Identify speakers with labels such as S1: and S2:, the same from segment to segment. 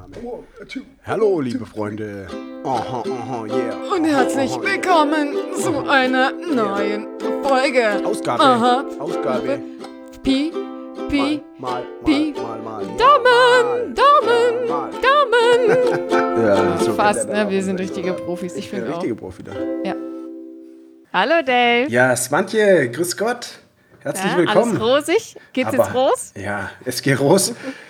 S1: Aufnahme. Hallo, liebe Freunde. Yeah.
S2: Und herzlich willkommen zu einer neuen Folge.
S1: Ausgabe.
S2: Aha.
S1: Ausgabe.
S2: Pi.
S1: Mal.
S2: Daumen.
S1: Ja, so
S2: Fast,
S1: kennt er
S2: ne? Wir sind richtige Profis. Ich
S1: Ich bin
S2: finde
S1: ein
S2: auch.
S1: richtiger Profi da.
S2: Ja. Hallo Dave.
S1: Ja, Swantje, grüß Gott. Herzlich
S2: Ja,
S1: willkommen.
S2: alles rosig? Geht's jetzt los?
S1: Ja, es geht los.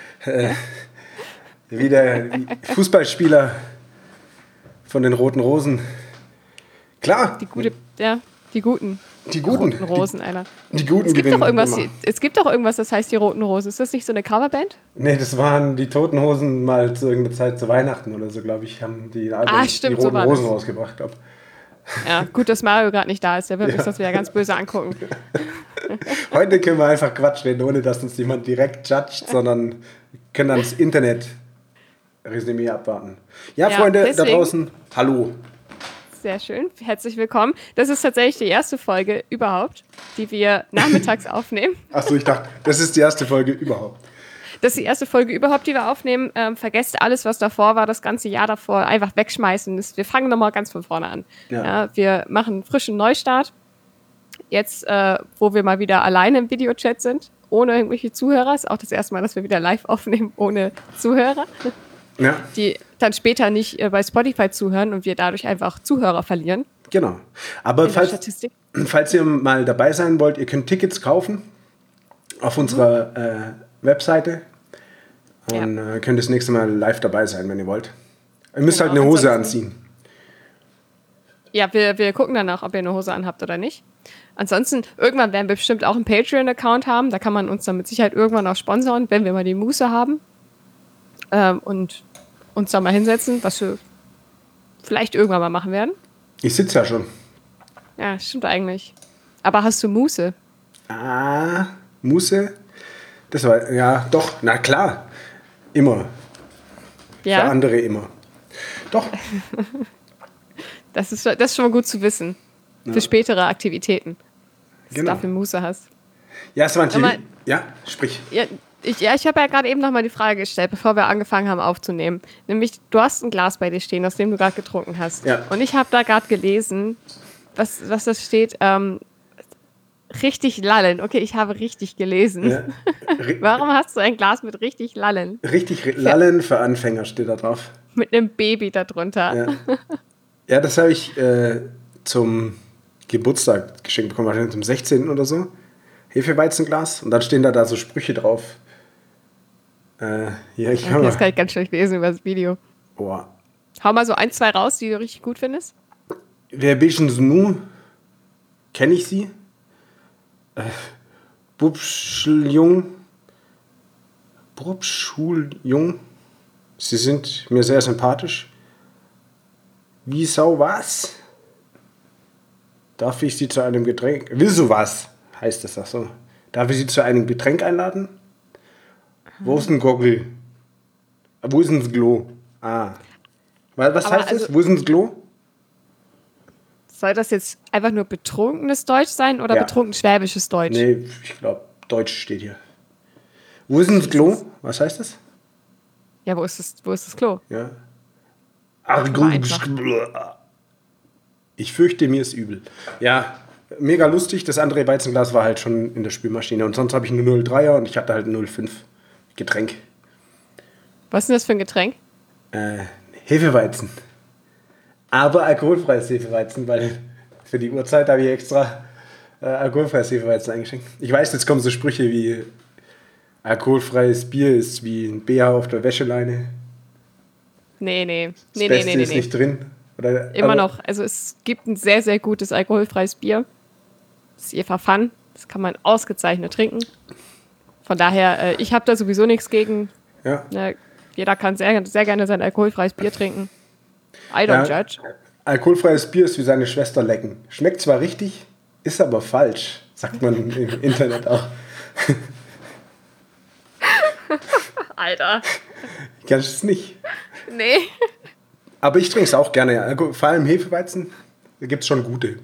S1: Wieder die Fußballspieler von den Roten Rosen. Klar,
S2: Die guten.
S1: die Guten.
S2: Roten Rosen, Alter.
S1: Die Guten
S2: Es gibt
S1: gewinnen
S2: doch irgendwas,
S1: immer.
S2: es gibt doch irgendwas, das heißt die Roten Rosen. Ist das nicht so eine Coverband?
S1: Nee, das waren die Toten Hosen mal zu irgendeiner Zeit zu Weihnachten oder so, glaube ich, haben die ein Album
S2: stimmt,
S1: die
S2: so
S1: Roten
S2: war
S1: Rosen
S2: das.
S1: rausgebracht.
S2: Ja, gut, dass Mario gerade nicht da ist. Der wird mich sonst wieder ganz böse angucken.
S1: Heute können wir einfach Quatsch reden, ohne dass uns jemand direkt judgt, sondern können ans Internet-Resümee abwarten. Ja,
S2: Ja,
S1: Freunde da
S2: deswegen-
S1: draußen, hallo.
S2: Sehr schön. Herzlich willkommen. Das ist tatsächlich die erste Folge überhaupt, die wir nachmittags aufnehmen.
S1: Achso, ich dachte, das ist die erste Folge überhaupt.
S2: Das ist die erste Folge überhaupt, die wir aufnehmen. Vergesst alles, was davor war, das ganze Jahr davor, einfach wegschmeißen. Wir fangen nochmal ganz von vorne an.
S1: Ja.
S2: Ja, wir machen einen frischen Neustart. Jetzt, wo wir mal wieder alleine im Videochat sind, ohne irgendwelche Zuhörer. Ist auch das erste Mal, dass wir wieder live aufnehmen, ohne Zuhörer.
S1: Ja,
S2: Die dann später nicht bei Spotify zuhören und wir dadurch einfach Zuhörer verlieren.
S1: genau. Aber
S2: In der
S1: falls,
S2: Statistik.
S1: falls ihr mal dabei sein wollt, ihr könnt Tickets kaufen auf unserer Webseite und könnt das nächste Mal live dabei sein, wenn ihr wollt. Ihr müsst
S2: Genau,
S1: halt eine Hose
S2: ansonsten-
S1: anziehen.
S2: Ja, wir gucken danach, ob ihr eine Hose anhabt oder nicht. Ansonsten, irgendwann werden wir bestimmt auch einen Patreon-Account haben. Da kann man uns dann mit Sicherheit irgendwann auch sponsoren, wenn wir mal die Muße haben. Und uns da mal hinsetzen, was wir vielleicht irgendwann mal machen werden.
S1: Ich sitze ja schon.
S2: Ja, stimmt eigentlich. Aber hast du Muße?
S1: Muße? Das war, ja, doch, na klar. Immer. Für
S2: Ja,
S1: andere immer. Doch,
S2: das ist schon mal gut zu wissen. Für spätere Aktivitäten. Dass
S1: Genau.
S2: du dafür Muße hast.
S1: ja, Swantje,
S2: Aber-
S1: ja, sprich.
S2: Ja, ich habe ja gerade eben noch mal die Frage gestellt, bevor wir angefangen haben aufzunehmen. Nämlich, du hast ein Glas bei dir stehen, aus dem du gerade getrunken hast.
S1: Ja.
S2: Und ich habe da gerade gelesen, was das steht, richtig lallen. Okay, ich habe richtig gelesen.
S1: Ja.
S2: Warum hast du ein Glas mit richtig lallen?
S1: Richtig lallen für Anfänger steht da drauf.
S2: Mit einem Baby darunter.
S1: Ja, ja, das habe ich zum Geburtstag geschenkt bekommen, wahrscheinlich zum 16. oder so. Hefeweizenglas. Und dann stehen da so Sprüche drauf. Ja, ich
S2: Okay,
S1: kann
S2: das
S1: mal.
S2: kann ich ganz schlecht lesen über das Video.
S1: Boah.
S2: Hau mal so 1, 2 raus, die du richtig gut findest.
S1: Wer bist nu? Kenne ich sie? Bubschuljung. Sie sind mir sehr sympathisch. Wie Sau was? Darf ich Sie zu einem Getränk... Willst du was? Heißt das auch so. Darf ich Sie zu einem Getränk einladen? Wo ist ein Gockel? Wo ist denn das Klo? Was
S2: Aber
S1: heißt das?
S2: also-
S1: Wo ist denn das Klo?
S2: Soll das jetzt einfach nur betrunkenes Deutsch sein oder
S1: Ja.
S2: betrunken schwäbisches Deutsch?
S1: Nee, ich glaube, Deutsch steht hier. Wo ist denn das Klo? Was heißt das?
S2: Ja, wo ist das Klo?
S1: Ja.
S2: einfach.
S1: Ich fürchte, mir ist übel. Ja, mega lustig. Das andere Weizenglas war halt schon in der Spülmaschine. Und sonst habe ich eine 0,3er und ich hatte halt ein 0,5 Getränk.
S2: Was ist denn das für ein Getränk?
S1: Hefeweizen. Aber alkoholfreies Hefeweizen, weil für die Uhrzeit habe ich extra alkoholfreies Hefeweizen eingeschenkt. Ich weiß, jetzt kommen so Sprüche wie alkoholfreies Bier ist wie ein BH auf der Wäscheleine.
S2: Nee.
S1: Das Beste ist nicht drin. Oder,
S2: Immer
S1: aber-
S2: noch. Also es gibt ein sehr, sehr gutes alkoholfreies Bier. Das ist Eva Fun. Das kann man ausgezeichnet trinken. Von daher, ich habe da sowieso nichts gegen.
S1: Ja.
S2: Ne, jeder kann sehr, sehr gerne sein alkoholfreies Bier trinken. I don't
S1: Ja.
S2: judge.
S1: Alkoholfreies Bier ist wie seine Schwester lecken. Schmeckt zwar richtig, ist aber falsch, sagt man im Internet auch.
S2: Alter.
S1: Kannst es nicht.
S2: Nee.
S1: Aber ich trinke es auch gerne. Ja. Vor allem Hefeweizen, da gibt es schon gute.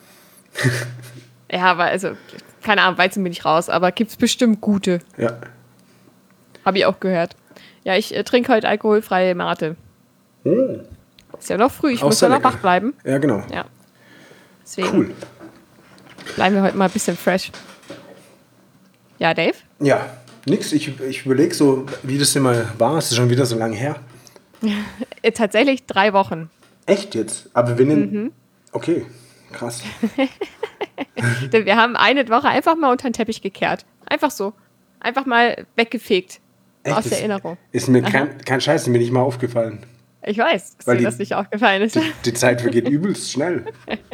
S2: Ja, aber also, keine Ahnung, Weizen bin ich raus, aber gibt's bestimmt gute.
S1: Ja.
S2: Habe ich auch gehört. Ja, ich trinke heute alkoholfreie Mate.
S1: Oh.
S2: Ist ja noch früh, ich
S1: Auch
S2: muss
S1: sehr
S2: ja noch
S1: lecker.
S2: wach bleiben.
S1: Ja, genau.
S2: Ja. Deswegen
S1: Cool.
S2: bleiben wir heute mal ein bisschen fresh. Ja, Dave?
S1: Ja, nix. Ich überlege so, wie das immer war. Es ist schon wieder so lange her.
S2: Tatsächlich 3 Wochen.
S1: Echt jetzt? Aber wir nehmen... Okay, krass.
S2: Denn wir haben eine Woche einfach mal unter den Teppich gekehrt. Einfach so. Einfach mal weggefegt.
S1: Echt?
S2: Aus der Erinnerung.
S1: Ist mir kein Scheiß, ist mir nicht mal aufgefallen.
S2: Ich weiß, dass
S1: Weil
S2: dir das nicht aufgefallen ist.
S1: Die Zeit vergeht übelst schnell.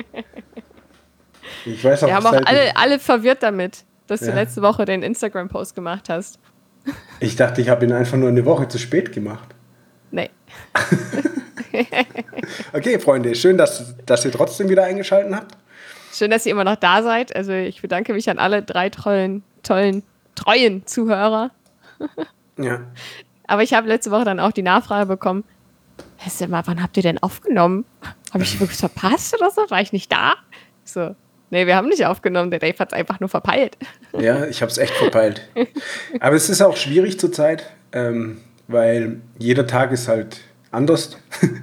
S1: Ich weiß auch,
S2: Wir haben auch
S1: seit-
S2: alle verwirrt damit, dass du
S1: Ja.
S2: letzte Woche den Instagram-Post gemacht hast.
S1: Ich dachte, ich habe ihn einfach nur eine Woche zu spät gemacht.
S2: Nee.
S1: Okay, Freunde, schön, dass ihr trotzdem wieder eingeschaltet habt.
S2: Schön, dass ihr immer noch da seid. Also ich bedanke mich an alle 3 treuen Zuhörer.
S1: Ja.
S2: Aber ich habe letzte Woche dann auch die Nachfrage bekommen, weißt du mal, wann habt ihr denn aufgenommen? Habe ich wirklich verpasst oder so? War ich nicht da? So, nee, wir haben nicht aufgenommen. Der Dave hat es einfach nur verpeilt.
S1: Ja, ich habe es echt verpeilt. Aber es ist auch schwierig zurzeit, weil jeder Tag ist halt anders.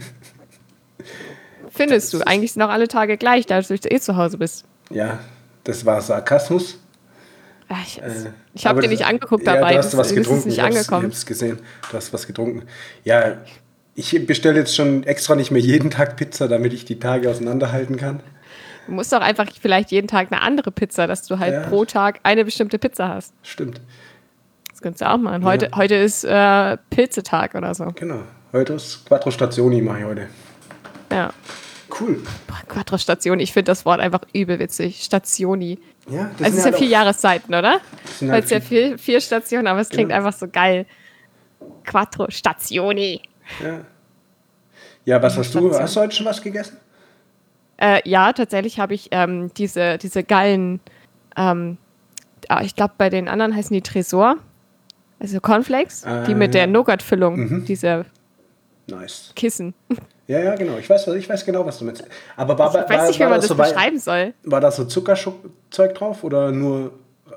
S2: Findest du? Eigentlich sind auch alle Tage gleich, dadurch, dass du zu Hause bist.
S1: Ja, das war Sarkasmus.
S2: Ach, ich habe
S1: Aber
S2: dir
S1: das-
S2: nicht angeguckt
S1: ja,
S2: dabei.
S1: Du hast was
S2: das ist
S1: getrunken.
S2: nicht
S1: Ich
S2: angekommen.
S1: hab's gesehen. Du hast was getrunken. Ja, ich bestelle jetzt schon extra nicht mehr jeden Tag Pizza, damit ich die Tage auseinanderhalten kann.
S2: Du musst doch einfach vielleicht jeden Tag eine andere Pizza, dass du halt
S1: Ja.
S2: pro Tag eine bestimmte Pizza hast.
S1: Stimmt.
S2: Das kannst du auch machen. Heute ist Pilzetag oder so.
S1: Genau. Heute ist Quattro Stationi, mache ich heute.
S2: Ja.
S1: Cool.
S2: Boah, Quattro Station, ich finde das Wort einfach übel witzig. Stationi.
S1: Ja, das
S2: Also es ist ja
S1: halt
S2: 4
S1: auch-
S2: Jahreszeiten, oder?
S1: sind
S2: Weil
S1: halt
S2: es ja 4 Stationen, aber es klingt
S1: Genau.
S2: einfach so geil. Quattro Stationi.
S1: Ja, was hast du?
S2: Station.
S1: Hast du heute schon was gegessen?
S2: Ja, tatsächlich habe ich diese geilen, ich glaube, bei den anderen heißen die Tresor. Also Cornflakes, die mit der
S1: Ja.
S2: Nougat-Füllung, diese
S1: Nice.
S2: Kissen.
S1: Ja, genau. Ich weiß genau, was du meinst. Aber
S2: Ich weiß nicht, wie man das
S1: so
S2: beschreiben soll.
S1: war da so Zuckerzeug drauf oder nur...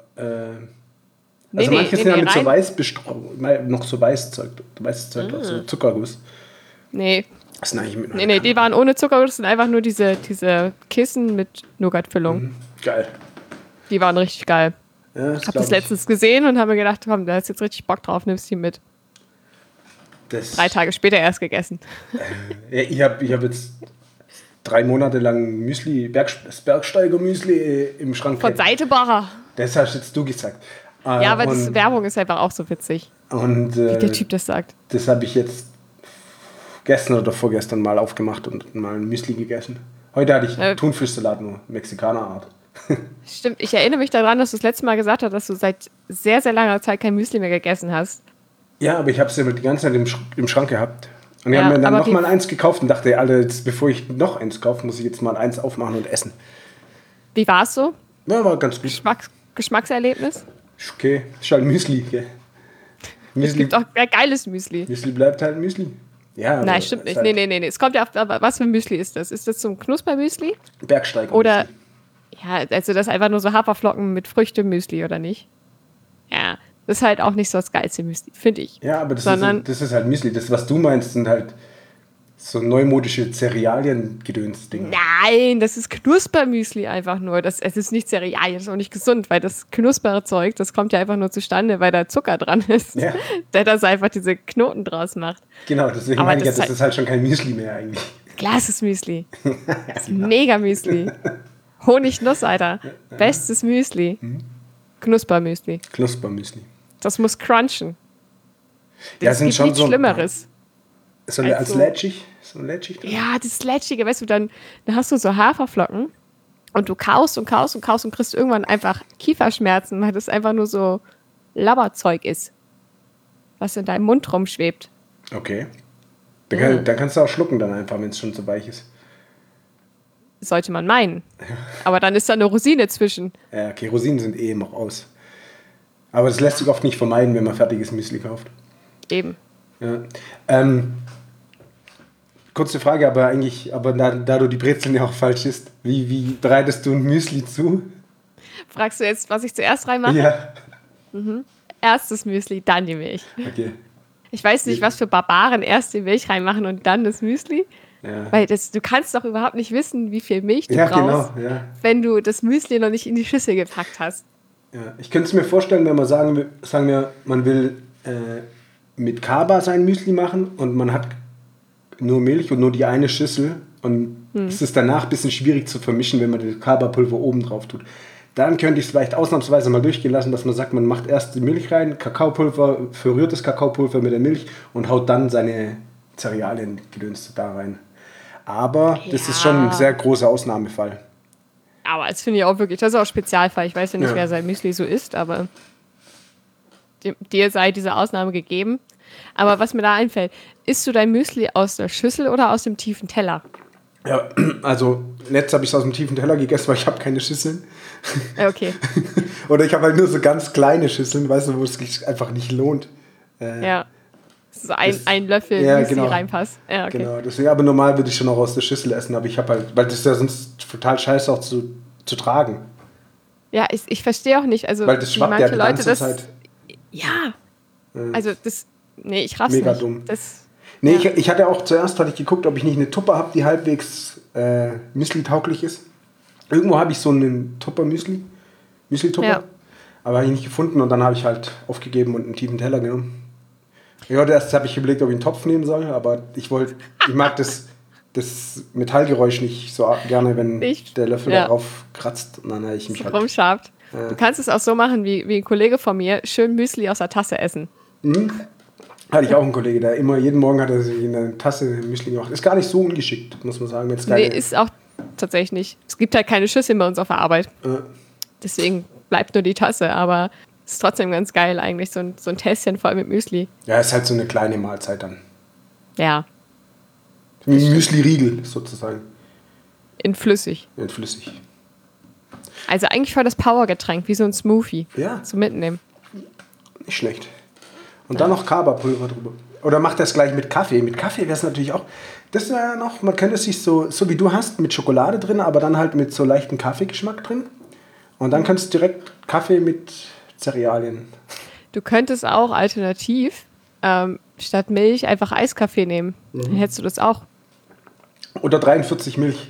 S2: Nee,
S1: also manche sind ja mit so
S2: rein.
S1: weiß noch so Weißzeug drauf, so Zuckerguss.
S2: Nee,
S1: Das sind eigentlich mit
S2: nee, die waren ohne Zucker, das sind einfach nur diese Kissen mit Nougat-Füllung.
S1: Geil.
S2: Die waren richtig geil.
S1: Ja,
S2: Ich habe das letztens gesehen und habe mir gedacht, komm, da hast jetzt richtig Bock drauf, nimmst die mit. 3 Tage später erst gegessen.
S1: Ja, ich hab jetzt 3 Monate lang das Bergsteiger-Müsli im Schrank.
S2: Von Seitebacher.
S1: Das hast jetzt du gesagt.
S2: Ja, aber
S1: und,
S2: Werbung ist einfach auch so witzig,
S1: und
S2: wie der Typ das sagt.
S1: das habe ich jetzt gestern oder vorgestern mal aufgemacht und mal ein Müsli gegessen. Heute hatte ich Thunfischsalat, nur Mexikanerart.
S2: Stimmt, ich erinnere mich daran, dass du das letzte Mal gesagt hast, dass du seit sehr, sehr langer Zeit kein Müsli mehr gegessen hast.
S1: Ja, aber ich habe es ja die ganze Zeit im Schrank gehabt. Und ich
S2: Ja,
S1: habe mir dann
S2: aber
S1: noch
S2: wie-
S1: mal eins gekauft und dachte, Alter, jetzt, bevor ich noch eins kaufe, muss ich jetzt mal eins aufmachen und essen.
S2: Wie war es so?
S1: Ja, war ganz gut.
S2: Geschmackserlebnis?
S1: Ist okay, ist halt Müsli. Gell?
S2: Es
S1: Müsli,
S2: gibt auch geiles Müsli.
S1: Müsli bleibt halt Müsli. Ja, aber
S2: Nein, stimmt
S1: ist
S2: nicht.
S1: halt
S2: Nee. Es kommt ja auf, was für ein Müsli ist das? Ist das so ein Knuspermüsli?
S1: Bergsteiger.
S2: Oder, ja, also das ist einfach nur so Haferflocken mit Früchte-Müsli, oder nicht? Ja, das ist halt auch nicht so das geilste Müsli, finde ich.
S1: Ja, aber das
S2: Sondern-
S1: ist halt Müsli. Das, was du meinst, sind halt so neumodische Cerealien-Gedöns-Dinge.
S2: Nein, das ist Knuspermüsli einfach nur. Es ist nicht Cerealien, das ist auch nicht gesund, weil das knuspere Zeug, das kommt ja einfach nur zustande, weil da Zucker dran ist.
S1: Ja.
S2: Der das einfach diese Knoten draus macht.
S1: Genau, deswegen
S2: Aber
S1: meine ich ja,
S2: das
S1: das
S2: ist
S1: ist halt schon kein Müsli mehr eigentlich.
S2: Klares Müsli. Das ist mega Müsli. Honig-Nuss, Alter. Bestes Müsli. Knuspermüsli.
S1: Knuspermüsli.
S2: Das muss crunchen.
S1: Ja,
S2: Es
S1: sind
S2: gibt
S1: schon
S2: nichts
S1: so
S2: Schlimmeres.
S1: So
S2: als
S1: als
S2: so-
S1: lätschig. So lätschig drin.
S2: Ja, das Lätschige, weißt du, dann hast du so Haferflocken und du kaust und kriegst irgendwann einfach Kieferschmerzen, weil das einfach nur so Labberzeug ist, was in deinem Mund rumschwebt.
S1: Okay. Dann kannst du auch schlucken dann einfach, wenn es schon so weich ist.
S2: Sollte man meinen. Aber dann ist da eine Rosine zwischen.
S1: Ja, okay, Rosinen sind eh noch aus. Aber das lässt sich oft nicht vermeiden, wenn man fertiges Müsli kauft.
S2: Eben.
S1: Ja. Kurze Frage, aber da du die Brezeln ja auch falsch isst, wie bereitest du ein Müsli zu?
S2: Fragst du jetzt, was ich zuerst reinmache?
S1: Ja.
S2: Erst das Müsli, dann die Milch.
S1: Okay.
S2: Ich weiß nicht, was für Barbaren erst die Milch reinmachen und dann das Müsli.
S1: Ja.
S2: Weil du kannst doch überhaupt nicht wissen, wie viel Milch du
S1: Genau,
S2: brauchst,
S1: ja.
S2: wenn du das Müsli noch nicht in die Schüssel gepackt hast.
S1: Ja. Ich könnte es mir vorstellen, wenn man sagen wir, man will mit Kaba sein Müsli machen und man hat nur Milch und nur die eine Schüssel und es ist danach ein bisschen schwierig zu vermischen, wenn man das Kaba-Pulver oben drauf tut. Dann könnte ich es vielleicht ausnahmsweise mal durchgehen lassen, dass man sagt, man macht erst die Milch rein, Kakaopulver, verrührt das Kakaopulver mit der Milch und haut dann seine Cerealien-Gedönste da rein. Aber das ist schon ein sehr großer Ausnahmefall.
S2: Aber das finde ich auch wirklich, das ist auch Spezialfall. Ich weiß ja nicht, wer sein Müsli so isst, aber dir sei diese Ausnahme gegeben. Aber was mir da einfällt, isst du dein Müsli aus der Schüssel oder aus dem tiefen Teller?
S1: Ja, also letzt habe ich es aus dem tiefen Teller gegessen, weil ich habe keine Schüsseln.
S2: Okay.
S1: Oder ich habe halt nur so ganz kleine Schüsseln, weißt du, wo es sich einfach nicht lohnt.
S2: Ja. So ein Löffel Müsli reinpasst. Ja, okay.
S1: Genau, deswegen, aber normal würde ich schon auch aus der Schüssel essen, aber ich habe halt, weil das ist ja sonst total scheiße auch zu tragen.
S2: Ja, ich verstehe auch nicht, also
S1: weil das schwappt ja die ganze Zeit.
S2: Ja, also ich raff's
S1: mega
S2: nicht.
S1: Dumm. Ich hatte auch zuerst geguckt, ob ich nicht eine Tupper habe, die halbwegs Müsli-tauglich ist. Irgendwo habe ich so einen Müsli-Tupper, aber habe ich nicht gefunden und dann habe ich halt aufgegeben und einen tiefen Teller genommen. Ja, erst habe ich überlegt, ob ich einen Topf nehmen soll, aber ich mag das Metallgeräusch nicht so gerne, wenn der Löffel darauf kratzt und dann habe ich mich
S2: halt rumschabt. Ja. Du kannst es auch so machen, wie ein Kollege von mir, schön Müsli aus der Tasse essen.
S1: Mhm. Hatte ich auch einen Kollege, der jeden Morgen hat er sich in eine Tasse Müsli gemacht. Ist gar nicht so ungeschickt, muss man sagen.
S2: Nee, ist auch tatsächlich nicht. Es gibt halt keine Schüssel bei uns auf der Arbeit. Deswegen bleibt nur die Tasse, aber es ist trotzdem ganz geil eigentlich, so ein Tässchen voll mit Müsli.
S1: Ja, ist halt so eine kleine Mahlzeit dann.
S2: Ja.
S1: Wie ein Müsli-Riegel sozusagen.
S2: In flüssig. Also eigentlich voll das Powergetränk, wie so ein Smoothie.
S1: Ja.
S2: Zum Mitnehmen.
S1: Nicht schlecht. Und dann noch Kaba-Pulver drüber. Oder macht das gleich mit Kaffee. Mit Kaffee wäre es natürlich auch. Das wäre noch, man könnte es sich so wie du hast, mit Schokolade drin, aber dann halt mit so leichtem Kaffeegeschmack drin. Und dann könntest du direkt Kaffee mit Cerealien.
S2: Du könntest auch alternativ statt Milch einfach Eiskaffee nehmen. Dann hättest du das auch.
S1: Oder 43 Milch.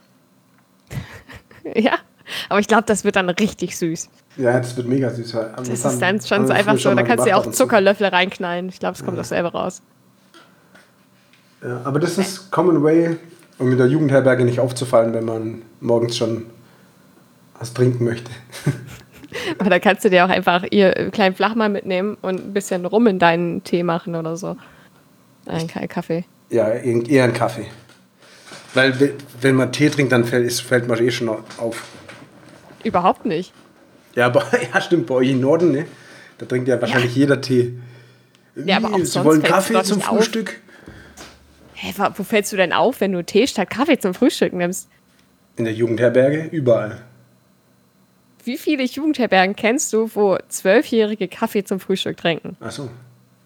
S2: Ja, aber ich glaube, das wird dann richtig süß.
S1: Ja, das wird mega süß.
S2: Das ist dann schon so einfach so, da kannst du ja auch Zuckerlöffel reinknallen. Ich glaube, es kommt dasselbe raus.
S1: Ja, aber das ist Common Way, um mit der Jugendherberge nicht aufzufallen, wenn man morgens schon was trinken möchte.
S2: Aber da kannst du dir auch einfach ihr kleinen Flachmann mitnehmen und ein bisschen rum in deinen Tee machen oder so. Kein Kaffee.
S1: Ja, eher ein Kaffee. Weil wenn man Tee trinkt, dann fällt man schon auf.
S2: Überhaupt nicht.
S1: Ja, aber ja, stimmt, bei euch im Norden, ne? Da trinkt ja wahrscheinlich jeder Tee.
S2: Ja, aber auch
S1: Sie wollen Kaffee zum Frühstück?
S2: Hä, wo fällst du denn auf, wenn du Tee statt Kaffee zum Frühstück nimmst?
S1: In der Jugendherberge, überall.
S2: Wie viele Jugendherbergen kennst du, wo 12-Jährige Kaffee zum Frühstück trinken?
S1: Ach so.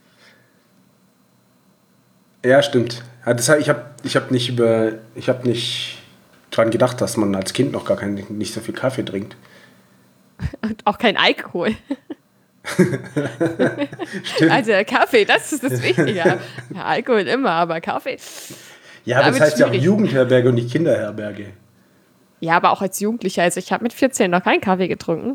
S1: Ja, stimmt. Ja, ich hab nicht dran gedacht, dass man als Kind noch nicht so viel Kaffee trinkt.
S2: Und auch kein Alkohol.
S1: Stimmt.
S2: Also Kaffee, das ist das Wichtige. Ja, Alkohol immer, aber Kaffee.
S1: Ja, aber das heißt ja auch Jugendherberge und nicht Kinderherberge.
S2: Ja, aber auch als Jugendlicher. Also ich habe mit 14 noch keinen Kaffee getrunken.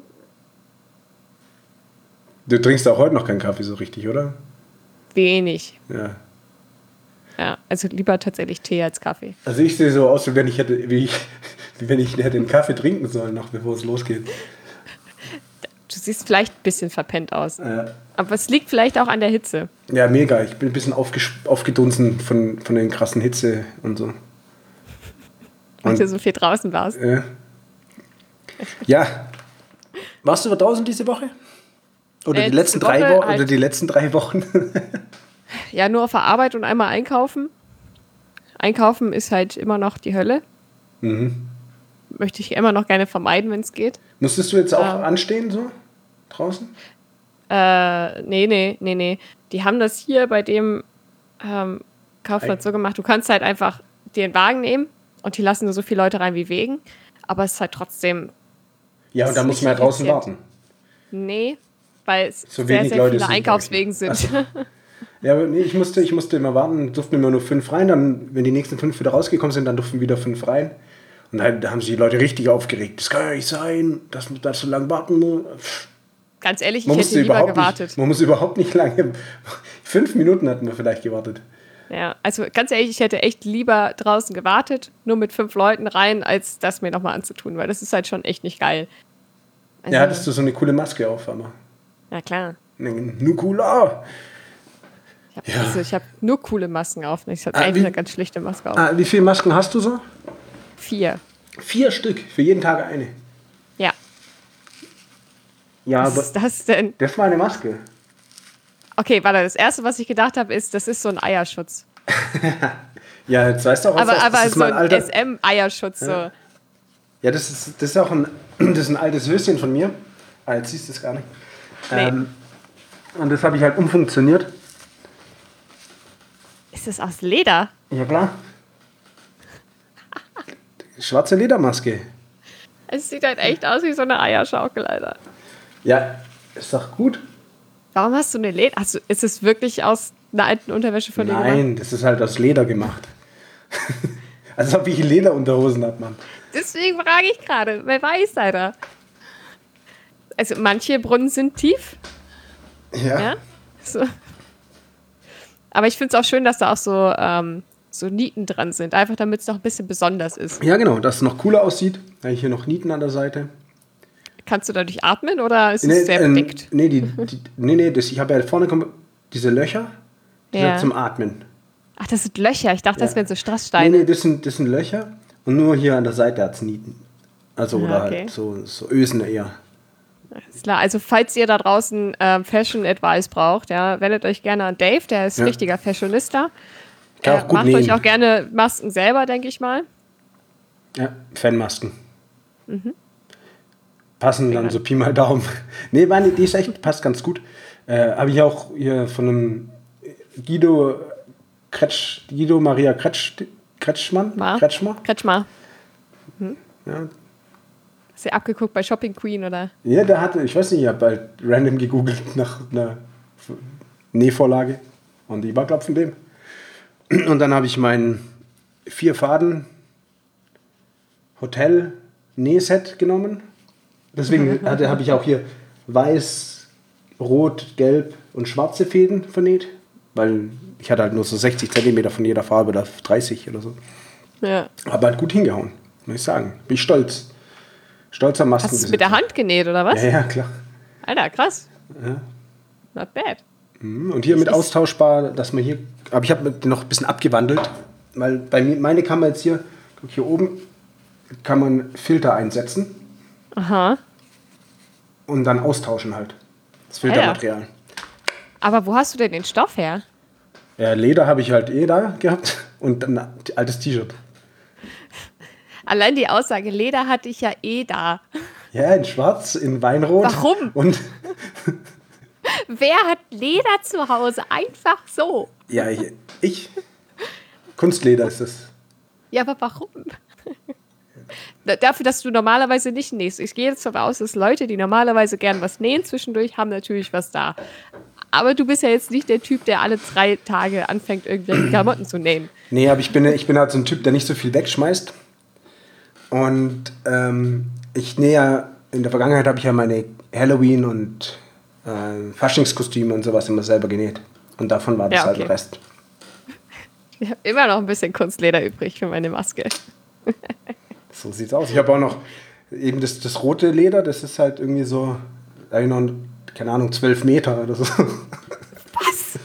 S1: Du trinkst auch heute noch keinen Kaffee so richtig, oder?
S2: Wenig.
S1: Ja.
S2: Ja, also lieber tatsächlich Tee als Kaffee.
S1: Also ich sehe so aus, wie wenn ich hätte den Kaffee trinken sollen, noch bevor es losgeht.
S2: Du siehst vielleicht ein bisschen verpennt aus.
S1: Ja.
S2: Aber es liegt vielleicht auch an der Hitze.
S1: Ja, mega. Ich bin ein bisschen aufgedunsen von den krassen Hitze und so.
S2: Weil du so viel draußen warst.
S1: Ja. Warst du draußen diese Woche? Oder die letzten 3 Wochen? Oder die letzten 3 Wochen?
S2: Ja, nur auf der Arbeit und einmal einkaufen. Einkaufen ist halt immer noch die Hölle.
S1: Mhm.
S2: Möchte ich immer noch gerne vermeiden, wenn es geht.
S1: Musstest du jetzt auch anstehen so? Draußen?
S2: Nee. Die haben das hier bei dem Kaufland so gemacht. Du kannst halt einfach dir einen Wagen nehmen und die lassen nur so viele Leute rein wie wegen. Aber es ist halt trotzdem...
S1: Ja, und da muss man ja draußen warten.
S2: Nee, weil es
S1: so
S2: sehr,
S1: wenig
S2: sehr
S1: Leute
S2: viele Einkaufswegen sind.
S1: So. Ja, aber nee, ich musste immer warten, durften immer nur 5 rein, dann, wenn die nächsten 5 wieder rausgekommen sind, dann durften wieder 5 rein. Und da haben sich die Leute richtig aufgeregt. Das kann ja nicht sein, dass man da so lange warten muss.
S2: Ganz ehrlich, ich hätte lieber gewartet.
S1: Man muss überhaupt nicht lange. 5 Minuten hatten wir vielleicht gewartet.
S2: Ja, also ganz ehrlich, ich hätte echt lieber draußen gewartet, nur mit 5 Leuten rein, als das mir nochmal anzutun, weil das ist halt schon echt nicht geil. Also,
S1: ja, hattest du so eine coole Maske auf, aber.
S2: Ja, klar.
S1: Nukula!
S2: Ich habe nur coole Masken auf. Ich hatte eigentlich eine ganz schlichte Maske auf.
S1: Wie viele Masken hast du so?
S2: 4.
S1: 4 Stück, für jeden Tag eine.
S2: Ja.
S1: Ja,
S2: Was ist das denn?
S1: Das war eine Maske.
S2: Okay, warte, das Erste, was ich gedacht habe, ist, das ist so ein Eierschutz.
S1: Ja, jetzt weißt du auch, was
S2: aber
S1: das ist.
S2: So ein SM-Eierschutz.
S1: Ja.
S2: So.
S1: Ja, das ist auch das ist ein altes Höschen von mir. Jetzt siehst du es gar nicht.
S2: Nee.
S1: Und das habe ich halt umfunktioniert.
S2: Ist das aus Leder?
S1: Ja, klar. Schwarze Ledermaske.
S2: Es sieht halt echt aus wie so eine Eierschaukel, Alter.
S1: Ja, ist doch gut.
S2: Warum hast du eine Leder? Ist es wirklich aus einer alten Unterwäsche von dir gemacht?
S1: Nein, das ist halt aus Leder gemacht. Als ob ich Lederunterhosen habe, Mann.
S2: Deswegen frage ich gerade. Wer weiß, Alter. Also manche Brunnen sind tief. Ja? So. Aber ich finde es auch schön, dass da auch so Nieten dran sind. Einfach damit es noch ein bisschen besonders ist.
S1: Ja, genau, dass es noch cooler aussieht. Da habe ich hier noch Nieten an der Seite.
S2: Kannst du dadurch atmen oder ist es sehr bedeckt?
S1: Ich habe ja vorne diese Löcher zum Atmen.
S2: Ach, das sind Löcher. Ich dachte, das wären so Strasssteine.
S1: Nee, das sind Löcher und nur hier an der Seite hat es Nieten. Also, oder halt so Ösen eher.
S2: Ist klar. Also, falls ihr da draußen Fashion Advice braucht, ja, wendet euch gerne an Dave, der ist richtiger Fashionista.
S1: Kann auch gut
S2: macht
S1: nähen.
S2: euch auch gerne Masken selber, denke ich mal.
S1: Ja, Fanmasken. Passen dann so Pi mal Daumen. Nee, die ist echt, passt ganz gut. Habe ich auch hier von einem Guido Maria Kretschmer. Ja.
S2: Ist der abgeguckt bei Shopping Queen, oder?
S1: Ja, der hatte, ich weiß nicht, ich habe halt random gegoogelt nach einer Nähvorlage. Und die war, glaube ich, von dem. Und dann habe ich mein 4 Faden Hotel Nähset genommen. Deswegen habe ich auch hier weiß, rot, gelb und schwarze Fäden vernäht. Weil ich hatte halt nur so 60 cm von jeder Farbe oder 30 oder so.
S2: Ja.
S1: Aber halt gut hingehauen, muss ich sagen. Bin ich stolz. Stolzer Masken.
S2: Hast du es mit der Hand genäht, oder was?
S1: Ja, klar.
S2: Alter, krass.
S1: Ja.
S2: Not bad.
S1: Und hier mit austauschbar, dass man hier. Aber ich habe noch ein bisschen abgewandelt. Weil bei mir, meine kann man jetzt hier oben, kann man Filter einsetzen.
S2: Aha.
S1: Und dann austauschen halt. Das Filtermaterial.
S2: Aber wo hast du denn den Stoff her?
S1: Ja, Leder habe ich halt da gehabt. Und dann ein altes T-Shirt.
S2: Allein die Aussage, Leder hatte ich ja da.
S1: Ja, in schwarz, in Weinrot.
S2: Warum?
S1: Und
S2: wer hat Leder zu Hause? Einfach so.
S1: ja, ich. Kunstleder ist das.
S2: Ja, aber warum? Dafür, dass du normalerweise nicht nähst. Ich gehe jetzt davon aus, dass Leute, die normalerweise gern was nähen zwischendurch, haben natürlich was da. Aber du bist ja jetzt nicht der Typ, der alle 3 Tage anfängt, irgendwelche Klamotten zu nähen.
S1: Nee, aber ich bin halt so ein Typ, der nicht so viel wegschmeißt. Und ich nähe ja, in der Vergangenheit habe ich ja meine Halloween- und Faschingskostüme und sowas immer selber genäht. Und davon war das halt der Rest.
S2: Ich habe immer noch ein bisschen Kunstleder übrig für meine Maske.
S1: So sieht's aus. Ich habe auch noch eben das rote Leder, das ist halt irgendwie so, da habe ich noch, keine Ahnung, 12 Meter oder so.
S2: Was?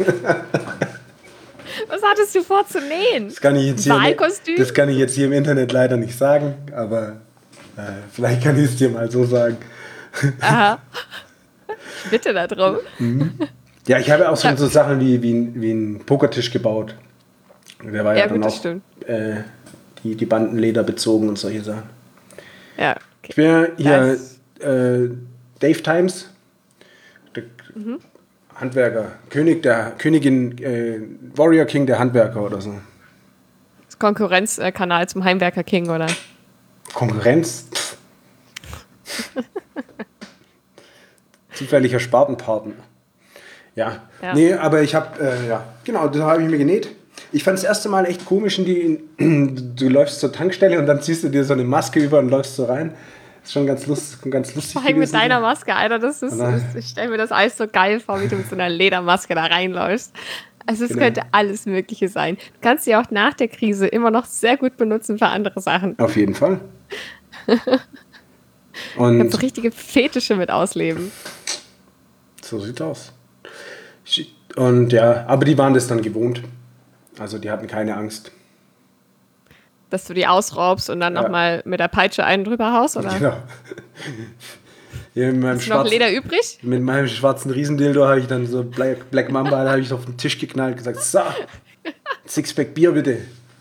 S2: Was hattest du vor zu nähen?
S1: Das kann ich jetzt hier im Internet leider nicht sagen, aber vielleicht kann ich es dir mal so sagen.
S2: Aha. Ich bitte darum.
S1: Ja, ich habe auch so Sachen wie ein Pokertisch gebaut. Der war ja dann
S2: gut,
S1: auch die Bandenleder bezogen und solche Sachen.
S2: Ja, okay.
S1: Ich bin ja hier Dave Times, der Handwerker, Königin, Warrior King der Handwerker oder so.
S2: Das Konkurrenzkanal zum Heimwerker King, oder?
S1: Konkurrenz? Zufälliger Spartenpartner. Ja.
S2: Ja.
S1: Nee, aber ich habe, genau, das habe ich mir genäht. Ich fand das erste Mal echt komisch, du läufst zur Tankstelle und dann ziehst du dir so eine Maske über und läufst so rein. Das ist schon ganz lustig
S2: Vor allem mit
S1: gewesen.
S2: deiner Maske, Alter, ich stelle mir das alles so geil vor, wie du mit so einer Ledermaske da reinläufst. Also es
S1: Genau.
S2: könnte alles Mögliche sein. Du kannst sie auch nach der Krise immer noch sehr gut benutzen für andere Sachen.
S1: Auf jeden Fall.
S2: Du kannst
S1: Und
S2: so richtige Fetische mit ausleben.
S1: so sieht's aus. Und ja, aber die waren das dann gewohnt. Also die hatten keine Angst.
S2: Dass du die ausraubst und dann nochmal mit der Peitsche einen drüber haust, oder?
S1: Genau. Hier mit
S2: Ist noch Leder übrig?
S1: Mit meinem schwarzen Riesendildo habe ich dann so Black Mamba, da habe ich auf den Tisch geknallt und gesagt, so, Sixpack Bier bitte.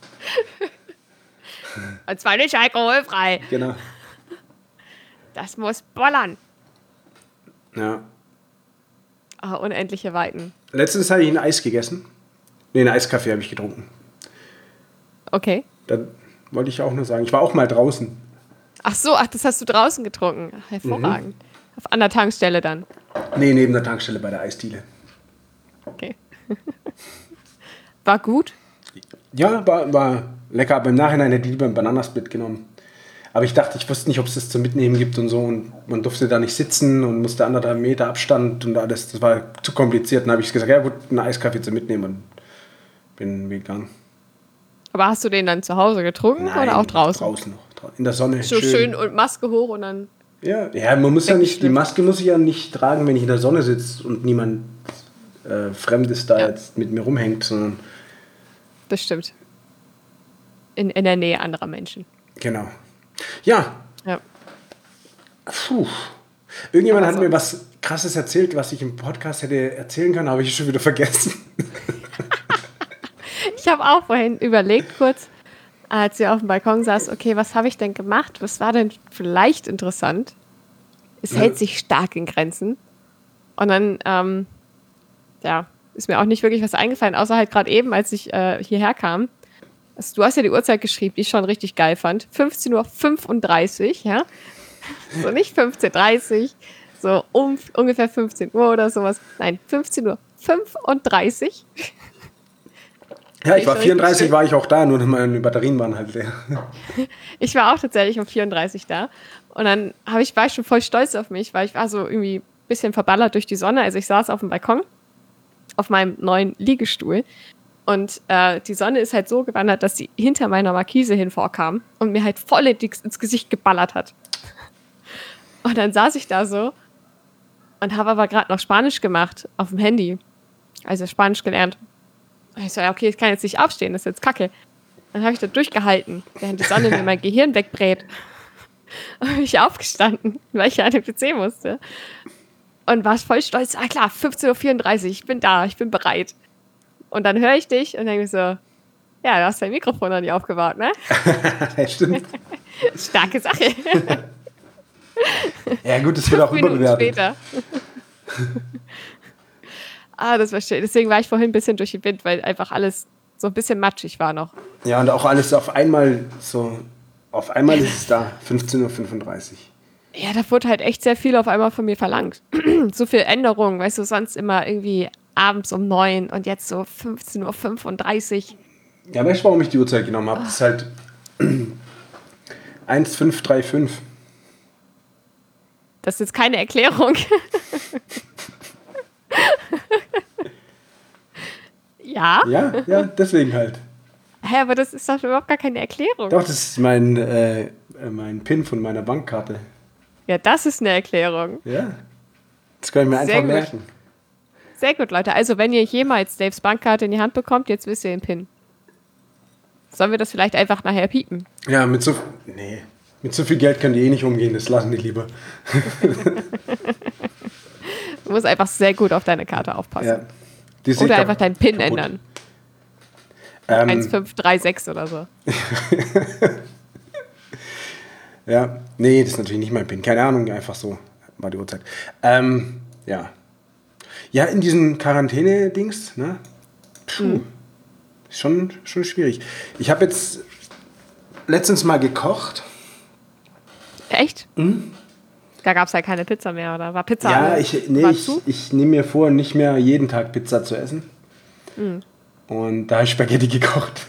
S2: Und zwar nicht alkoholfrei.
S1: Genau.
S2: Das muss bollern.
S1: Ja.
S2: Oh, unendliche Weiten.
S1: Letztens habe ich ein Eis gegessen. Nee, einen Eiskaffee habe ich getrunken.
S2: Okay.
S1: Da wollte ich auch nur sagen, ich war auch mal draußen.
S2: Ach, das hast du draußen getrunken. Hervorragend. Auf einer Tankstelle dann.
S1: Nee, neben der Tankstelle bei der Eisdiele.
S2: Okay. War gut?
S1: Ja, war lecker, aber im Nachhinein hätte ich lieber einen Bananasplit genommen. Aber ich wusste nicht, ob es das zum Mitnehmen gibt und so. Und man durfte da nicht sitzen und musste 1,5 Meter Abstand und alles. Das war zu kompliziert. Dann habe ich gesagt, ja gut, einen Eiskaffee zu mitnehmen und bin gegangen.
S2: Aber hast du den dann zu Hause getrunken oder auch draußen?
S1: Draußen noch. In der Sonne.
S2: So schön und Maske hoch und dann...
S1: Ja, man muss ja nicht, die Maske muss ich ja nicht tragen, wenn ich in der Sonne sitze und niemand Fremdes da jetzt mit mir rumhängt, sondern...
S2: Das stimmt. In der Nähe anderer Menschen.
S1: Genau. Ja. Puh. Irgendjemand hat mir was Krasses erzählt, was ich im Podcast hätte erzählen können, habe ich schon wieder vergessen.
S2: Ich habe auch vorhin überlegt kurz, als wir auf dem Balkon saß, okay, was habe ich denn gemacht? Was war denn vielleicht interessant? Es hält sich stark in Grenzen. Und dann, ist mir auch nicht wirklich was eingefallen, außer halt gerade eben, als ich hierher kam. Also, du hast ja die Uhrzeit geschrieben, die ich schon richtig geil fand. 15:35 Uhr, ja? So nicht 15:30 Uhr, so ungefähr 15 Uhr oder sowas. Nein, 15:35 Uhr.
S1: Ja, ich war 34, war ich auch da, nur meine Batterien waren halt leer.
S2: Ich war auch tatsächlich um 34 da. Und dann war ich schon voll stolz auf mich, weil ich war so irgendwie ein bisschen verballert durch die Sonne. Also ich saß auf dem Balkon, auf meinem neuen Liegestuhl. Und die Sonne ist halt so gewandert, dass sie hinter meiner Markise hinvorkam und mir halt voll ins Gesicht geballert hat. Und dann saß ich da so und habe aber gerade noch Spanisch gemacht auf dem Handy. Also Spanisch gelernt. Und ich so, ja, okay, ich kann jetzt nicht aufstehen, das ist jetzt kacke. Dann habe ich da durchgehalten, während die Sonne mir mein Gehirn wegbrät. Und bin ich aufgestanden, weil ich an den PC musste. Und war voll stolz, klar, 15:34 Uhr, ich bin da, ich bin bereit. Und dann höre ich dich und denke mir so, ja, du hast dein Mikrofon noch nicht aufgebaut, ne?
S1: Stimmt.
S2: Starke Sache.
S1: Ja gut, das wird auch
S2: 5 Minuten
S1: überbewertet.
S2: später. Das war schön. Deswegen war ich vorhin ein bisschen durch den Wind, weil einfach alles so ein bisschen matschig war noch.
S1: Ja, und auch alles auf einmal ist es da, 15:35 Uhr.
S2: Ja, da wurde halt echt sehr viel auf einmal von mir verlangt. So viel Änderungen, weißt du, sonst immer irgendwie abends um 9 und jetzt so 15:35 Uhr.
S1: Ja, weißt du, warum ich die Uhrzeit genommen habe? Das ist halt 1535.
S2: Das ist jetzt keine Erklärung. Ja?
S1: Ja, deswegen halt.
S2: Hä, aber das ist doch überhaupt gar keine Erklärung.
S1: Doch, das ist mein PIN von meiner Bankkarte.
S2: Ja, das ist eine Erklärung.
S1: Ja, das kann ich mir
S2: Sehr
S1: einfach
S2: gut.
S1: merken.
S2: Sehr gut, Leute. Also, wenn ihr jemals Daves Bankkarte in die Hand bekommt, jetzt wisst ihr den PIN. Sollen wir das vielleicht einfach nachher piepen?
S1: Ja, mit so viel Geld können die eh nicht umgehen, das lassen die lieber.
S2: Du musst einfach sehr gut auf deine Karte aufpassen.
S1: Ja. Die ist
S2: Oder
S1: nicht
S2: einfach deinen PIN
S1: kaputt.
S2: ändern. 1536 oder so.
S1: Ja, nee, das ist natürlich nicht mein PIN. Keine Ahnung, einfach so war die Uhrzeit. Ja. Ja, in diesen Quarantäne-Dings, ne? Schon schwierig. Ich habe jetzt letztens mal gekocht.
S2: Echt? Da gab es halt keine Pizza mehr, oder? War Pizza
S1: Ja,
S2: alle- war zu?
S1: ich nehme mir vor, nicht mehr jeden Tag Pizza zu essen. Und da habe ich Spaghetti gekocht.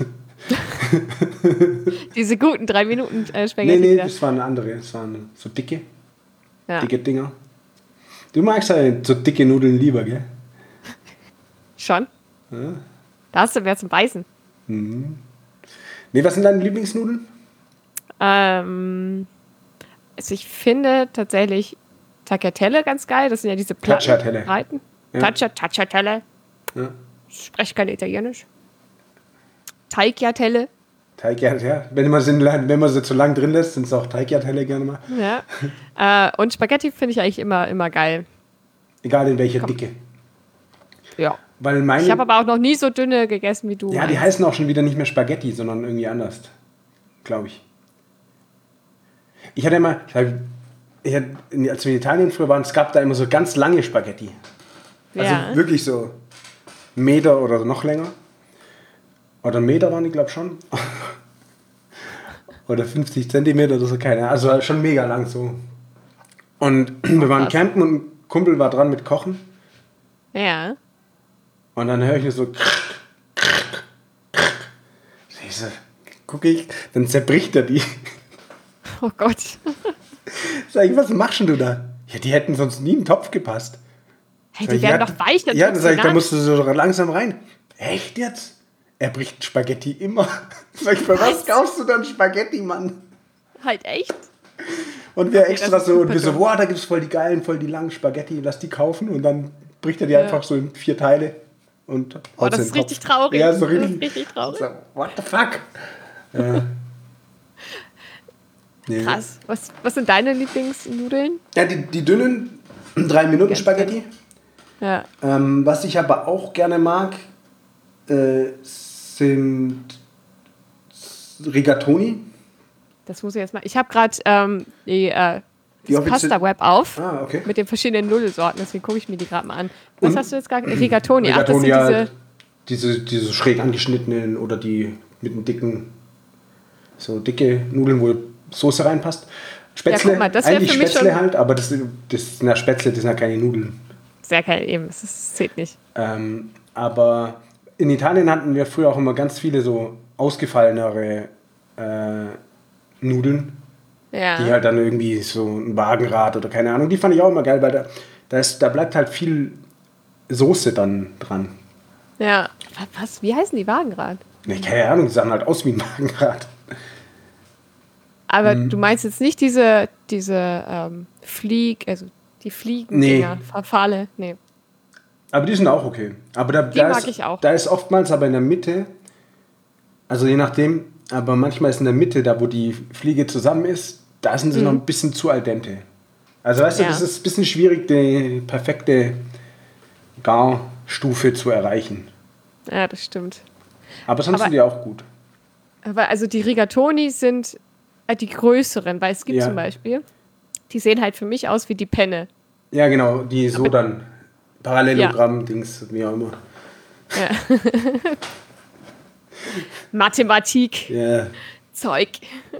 S2: Diese guten 3 Minuten Spaghetti
S1: Nee,
S2: wieder.
S1: das waren andere. Das waren so dicke
S2: Ja.
S1: Dinger. Du magst halt so dicke Nudeln lieber, gell?
S2: Schon?
S1: Ja.
S2: Da hast du mehr zum Beißen.
S1: Nee, was sind deine Lieblingsnudeln?
S2: Also ich finde tatsächlich Tagliatelle ganz geil. Das sind ja diese
S1: Tagliatelle.
S2: Breiten.
S1: Ja.
S2: Tagliatelle.
S1: Ja.
S2: Ich spreche kein Italienisch. Tagliatelle.
S1: Teigjartelle, ja. Wenn man sie zu lang drin lässt, sind es auch Teigjartelle gerne mal.
S2: Ja. Und Spaghetti finde ich eigentlich immer geil.
S1: Egal in welcher Dicke.
S2: Ja.
S1: Weil
S2: Ich habe aber auch noch nie so dünne gegessen wie du.
S1: Ja, die
S2: meinst.
S1: heißen auch schon wieder nicht mehr Spaghetti, sondern irgendwie anders. Glaube ich. Ich hatte immer, als wir in Italien früher waren, es gab da immer so ganz lange Spaghetti. Also
S2: Ja.
S1: wirklich so Meter oder noch länger. Oder Meter waren die, glaube ich, schon. Oder 50 Zentimeter oder so, keine Ahnung. Also schon mega lang so. Und wir waren
S2: krass.
S1: campen und ein Kumpel war dran mit Kochen.
S2: Ja.
S1: Und dann höre ich nur so. Gucke ich, dann zerbricht er die.
S2: Oh Gott.
S1: Sag ich, was machst denn du da? Ja, die hätten sonst nie in den Topf gepasst.
S2: Hey,
S1: Sag
S2: die
S1: ich,
S2: werden
S1: ja,
S2: doch weich. dann
S1: Ja,
S2: tut's
S1: dann sag ich,
S2: dir
S1: da
S2: nach.
S1: musst du so langsam rein. Echt jetzt? Er bricht Spaghetti immer. Sag ich, für was kaufst du dann Spaghetti, Mann?
S2: Halt echt?
S1: Und wir
S2: Okay,
S1: extra
S2: das ist
S1: so, und
S2: super
S1: wir so,
S2: dumm.
S1: boah, da gibt es voll die geilen, voll die langen Spaghetti, lass die kaufen. Und dann bricht er die
S2: Ja.
S1: einfach so in 4 Teile. Und haut
S2: das
S1: sie
S2: ist
S1: in den
S2: richtig
S1: Topf.
S2: traurig.
S1: Ja, so
S2: Das ist
S1: richtig.
S2: richtig traurig.
S1: So, what the fuck? Ja. Nee.
S2: Krass. Was sind deine Lieblingsnudeln?
S1: Ja, die dünnen 3-Minuten-Spaghetti.
S2: Ja.
S1: Was ich aber auch gerne mag, sind Rigatoni.
S2: Das muss ich jetzt mal. Ich habe gerade
S1: Die
S2: das
S1: offizie-
S2: Pasta-Web auf
S1: Ah, okay.
S2: mit den verschiedenen Nudelsorten. Deswegen gucke ich mir die gerade mal an. Was
S1: Und-
S2: hast du jetzt gerade? Rigatoni. Ach, das sind
S1: Rigatoni,
S2: diese.
S1: diese schräg angeschnittenen oder die mit einem dicken, so dicke Nudeln, wo Soße reinpasst. Spätzle,
S2: guck mal, das wär
S1: eigentlich
S2: für mich
S1: Spätzle
S2: schon-
S1: halt, aber das sind ja Spätzle, das sind ja keine Nudeln.
S2: Sehr geil, eben. Das zählt nicht.
S1: Aber in Italien hatten wir früher auch immer ganz viele so ausgefallenere Nudeln,
S2: Ja.
S1: die halt dann irgendwie so ein Wagenrad oder keine Ahnung, die fand ich auch immer geil, weil da bleibt halt viel Soße dann dran.
S2: Ja. Was? Wie heißen die Wagenrad?
S1: Nee, keine Ahnung, die sahen halt aus wie ein Wagenrad.
S2: Aber du meinst jetzt nicht diese also die Fliegendinger, Pfahle? Nee.
S1: Aber die sind auch okay. Aber
S2: Die mag ich auch.
S1: Da ist oftmals aber in der Mitte, also je nachdem, aber manchmal ist in der Mitte, da wo die Fliege zusammen ist, da sind sie noch ein bisschen zu al dente. Also weißt du,
S2: Ja.
S1: das ist ein bisschen schwierig, die perfekte Garstufe zu erreichen.
S2: Ja, das stimmt.
S1: Aber sonst
S2: Aber-
S1: sind die auch gut.
S2: Aber also die Rigatoni sind die größeren, weil es gibt
S1: Ja.
S2: zum Beispiel, die sehen halt für mich aus wie die Penne.
S1: Ja, genau, die so dann Parallelogramm-Dings, wie auch immer.
S2: Ja. Mathematik,
S1: Ja.
S2: Zeug.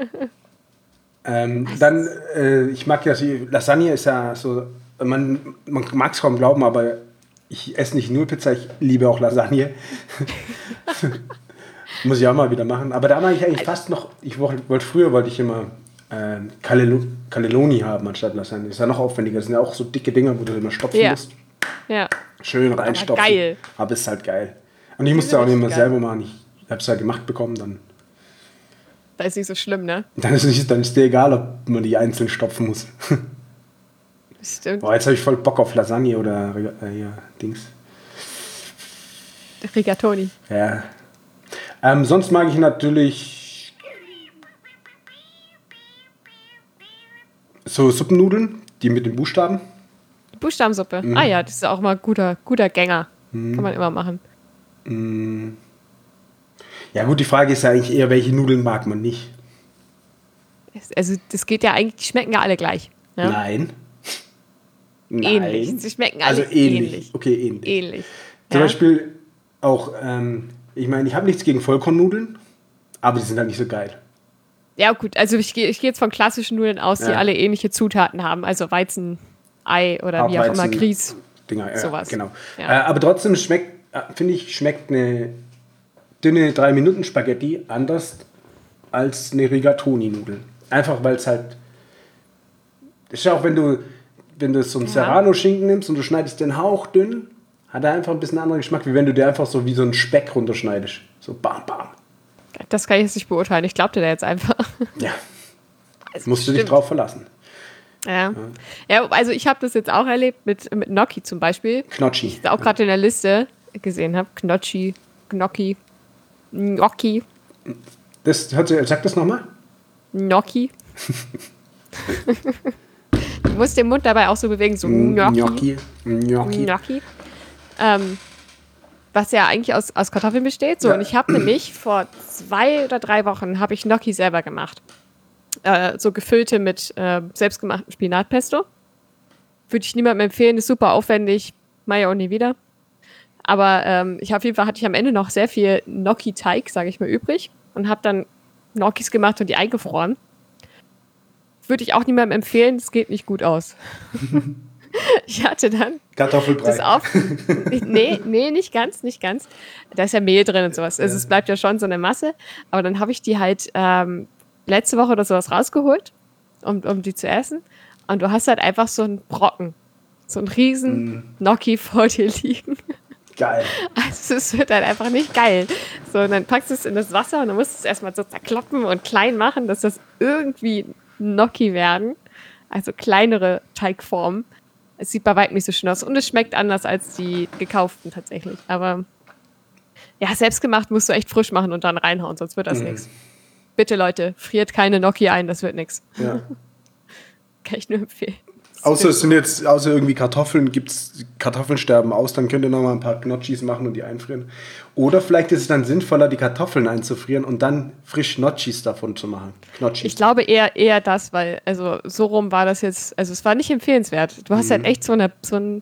S1: Dann, ich mag ja, Lasagne ist ja so, man mag es kaum glauben, aber ich esse nicht nur Pizza, ich liebe auch Lasagne. Muss ich auch mal wieder machen. Aber da mag ich eigentlich fast noch, früher wollte ich immer Cannelloni haben anstatt Lasagne. Das ist ja noch aufwendiger, das sind ja auch so dicke Dinger, wo du immer stopfen
S2: Ja.
S1: musst.
S2: Ja.
S1: Schön reinstopfen.
S2: geil.
S1: Aber ist halt geil. Und ich musste auch nicht
S2: richtig
S1: mehr
S2: geil.
S1: selber machen. Ich habe es ja gemacht bekommen, dann
S2: Das ist nicht so schlimm, ne?
S1: ist dir egal, ob man die einzeln stopfen muss.
S2: Das stimmt.
S1: Boah, jetzt habe ich voll Bock auf Lasagne oder Dings.
S2: Rigatoni.
S1: Ja. Sonst mag ich natürlich so Suppennudeln, die mit den Buchstaben.
S2: Buchstabensuppe. Ah ja, das ist auch mal guter Gänger. Kann man immer machen.
S1: Ja gut, die Frage ist ja eigentlich eher, welche Nudeln mag man nicht?
S2: Also das geht ja eigentlich, die schmecken ja alle gleich. Ja?
S1: Nein.
S2: Ähnlich. Sie schmecken alle
S1: Also ähnlich. Okay, ähnlich.
S2: Ähnlich.
S1: Zum
S2: Ja.
S1: Beispiel auch, ich meine, ich habe nichts gegen Vollkornnudeln, aber die sind halt nicht so geil.
S2: Ja, gut, also ich gehe jetzt von klassischen Nudeln aus, die alle ähnliche Zutaten haben. Also Weizen, Ei oder wie auch immer, Grieß.
S1: Dinger,
S2: sowas.
S1: Genau.
S2: Ja.
S1: Aber trotzdem finde ich, schmeckt eine dünne 3-Minuten-Spaghetti anders als eine Rigatoni-Nudel. Einfach weil es halt. Das ist ja auch, wenn du so einen Serrano-Schinken nimmst und du schneidest den hauchdünn, hat er einfach ein bisschen anderen Geschmack, wie wenn du dir einfach so wie so einen Speck runterschneidest. So bam, bam.
S2: Das kann ich jetzt nicht beurteilen. Ich glaube dir da jetzt einfach.
S1: Ja. Musst du dich drauf verlassen.
S2: Ja, also ich habe das jetzt auch erlebt mit Gnocchi zum Beispiel.
S1: Gnocchi.
S2: Ich auch gerade in der Liste gesehen habe. Gnocchi.
S1: Sag das nochmal.
S2: Gnocchi. Du musst den Mund dabei auch so bewegen, so Gnocchi. Was ja eigentlich aus Kartoffeln besteht. So, und ich habe nämlich vor 2 oder 3 Wochen habe ich Gnocchi selber gemacht. So gefüllte mit selbstgemachtem Spinatpesto. Würde ich niemandem empfehlen, ist super aufwendig, mache ich auch nie wieder. Aber auf jeden Fall hatte ich am Ende noch sehr viel Gnocchi-Teig, sage ich mal, übrig und habe dann Gnocchis gemacht und die eingefroren. Würde ich auch niemandem empfehlen, es geht nicht gut aus. Ich hatte dann
S1: Kartoffelbrei.
S2: Nee, nicht ganz. Da ist ja Mehl drin und sowas. Also es bleibt ja schon so eine Masse. Aber dann habe ich die halt letzte Woche oder sowas rausgeholt, um die zu essen. Und du hast halt einfach so einen Brocken, so einen riesen Gnocchi vor dir liegen.
S1: Geil.
S2: Also es wird halt einfach nicht geil. So, und dann packst du es in das Wasser und dann musst du es erstmal so zerkloppen und klein machen, dass das irgendwie Gnocchi werden. Also kleinere Teigformen. Es sieht bei weitem nicht so schön aus. Und es schmeckt anders als die gekauften tatsächlich. Aber ja, selbstgemacht musst du echt frisch machen und dann reinhauen, sonst wird das nichts. Bitte, Leute, friert keine Gnocchi ein, das wird nichts.
S1: Ja.
S2: Kann ich nur empfehlen.
S1: Außer irgendwie Kartoffeln sterben aus, dann könnt ihr noch mal ein paar Gnocchis machen und die einfrieren. Oder vielleicht ist es dann sinnvoller, die Kartoffeln einzufrieren und dann frisch Gnocchis davon zu machen. Gnocchi.
S2: Ich glaube eher das, weil, also so rum war das jetzt, also es war nicht empfehlenswert. Du hast halt echt so eine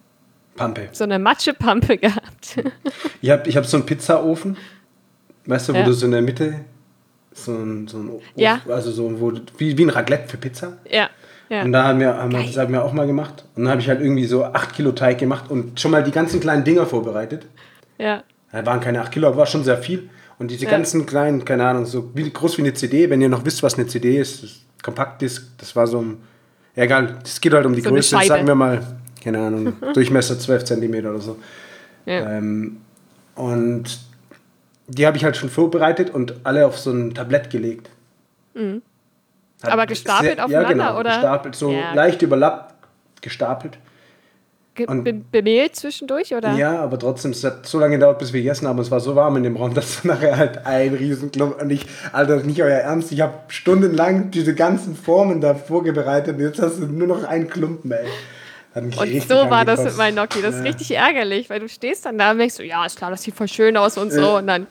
S2: Matschepampe gehabt.
S1: Ich hab so einen Pizzaofen, weißt du, wo du so in der Mitte so ein Ofen, also so wie ein Raclette für Pizza.
S2: Ja. Ja.
S1: Und da haben wir auch mal gemacht. Und dann habe ich halt irgendwie so 8 Kilo Teig gemacht und schon mal die ganzen kleinen Dinger vorbereitet.
S2: Ja.
S1: Da waren keine 8 Kilo, aber war schon sehr viel. Und diese ganzen kleinen, keine Ahnung, so groß wie eine CD, wenn ihr noch wisst, was eine CD ist, Kompaktdisk, das war so ein, ja egal, das geht halt um die
S2: so
S1: Größe, sagen wir mal, keine Ahnung, Durchmesser 12 cm oder so. Ja. Und die habe ich halt schon vorbereitet und alle auf so ein Tablett gelegt.
S2: Mhm. Aber gestapelt aufeinander,
S1: genau,
S2: oder?
S1: Gestapelt, so leicht überlappt, gestapelt.
S2: Bemehlt zwischendurch, oder?
S1: Ja, aber trotzdem, es hat so lange gedauert, bis wir gegessen haben. Es war so warm in dem Raum, dass nachher halt ein Riesenklumpen. Und Alter, nicht euer Ernst, ich habe stundenlang diese ganzen Formen da vorbereitet und jetzt hast du nur noch einen Klumpen, ey.
S2: Und so war das mit meinem Gnocchi. Das ist richtig ärgerlich, weil du stehst dann da und denkst so, ja, ist klar, das sieht voll schön aus und so. Und dann,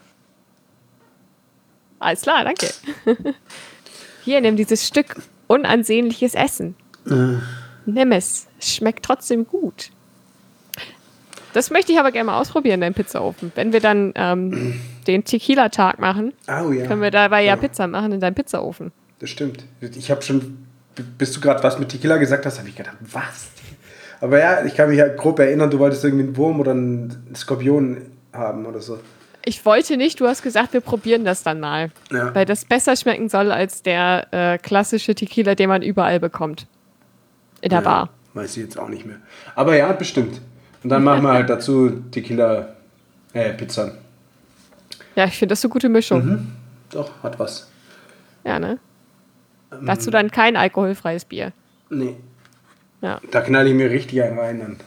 S2: alles klar, danke. Hier, nimm dieses Stück unansehnliches Essen. Nimm es. Es schmeckt trotzdem gut. Das möchte ich aber gerne mal ausprobieren, deinen Pizzaofen. Wenn wir dann den Tequila-Tag machen, können wir dabei Pizza machen in deinem Pizzaofen.
S1: Das stimmt. Ich habe schon, bis du gerade was mit Tequila gesagt hast, habe ich gedacht, was? Aber ja, ich kann mich ja grob erinnern, du wolltest irgendwie einen Wurm oder einen Skorpion haben oder so.
S2: Ich wollte nicht, du hast gesagt, wir probieren das dann mal. Ja. Weil das besser schmecken soll als der klassische Tequila, den man überall bekommt. In der Bar.
S1: Weiß ich jetzt auch nicht mehr. Aber ja, bestimmt. Und dann machen wir halt dazu Tequila-Pizza.
S2: Ja, ich finde das eine gute Mischung.
S1: Mhm. Doch, hat was.
S2: Ja, ne? Dazu dann kein alkoholfreies Bier.
S1: Nee.
S2: Ja.
S1: Da knall ich mir richtig einen rein dann.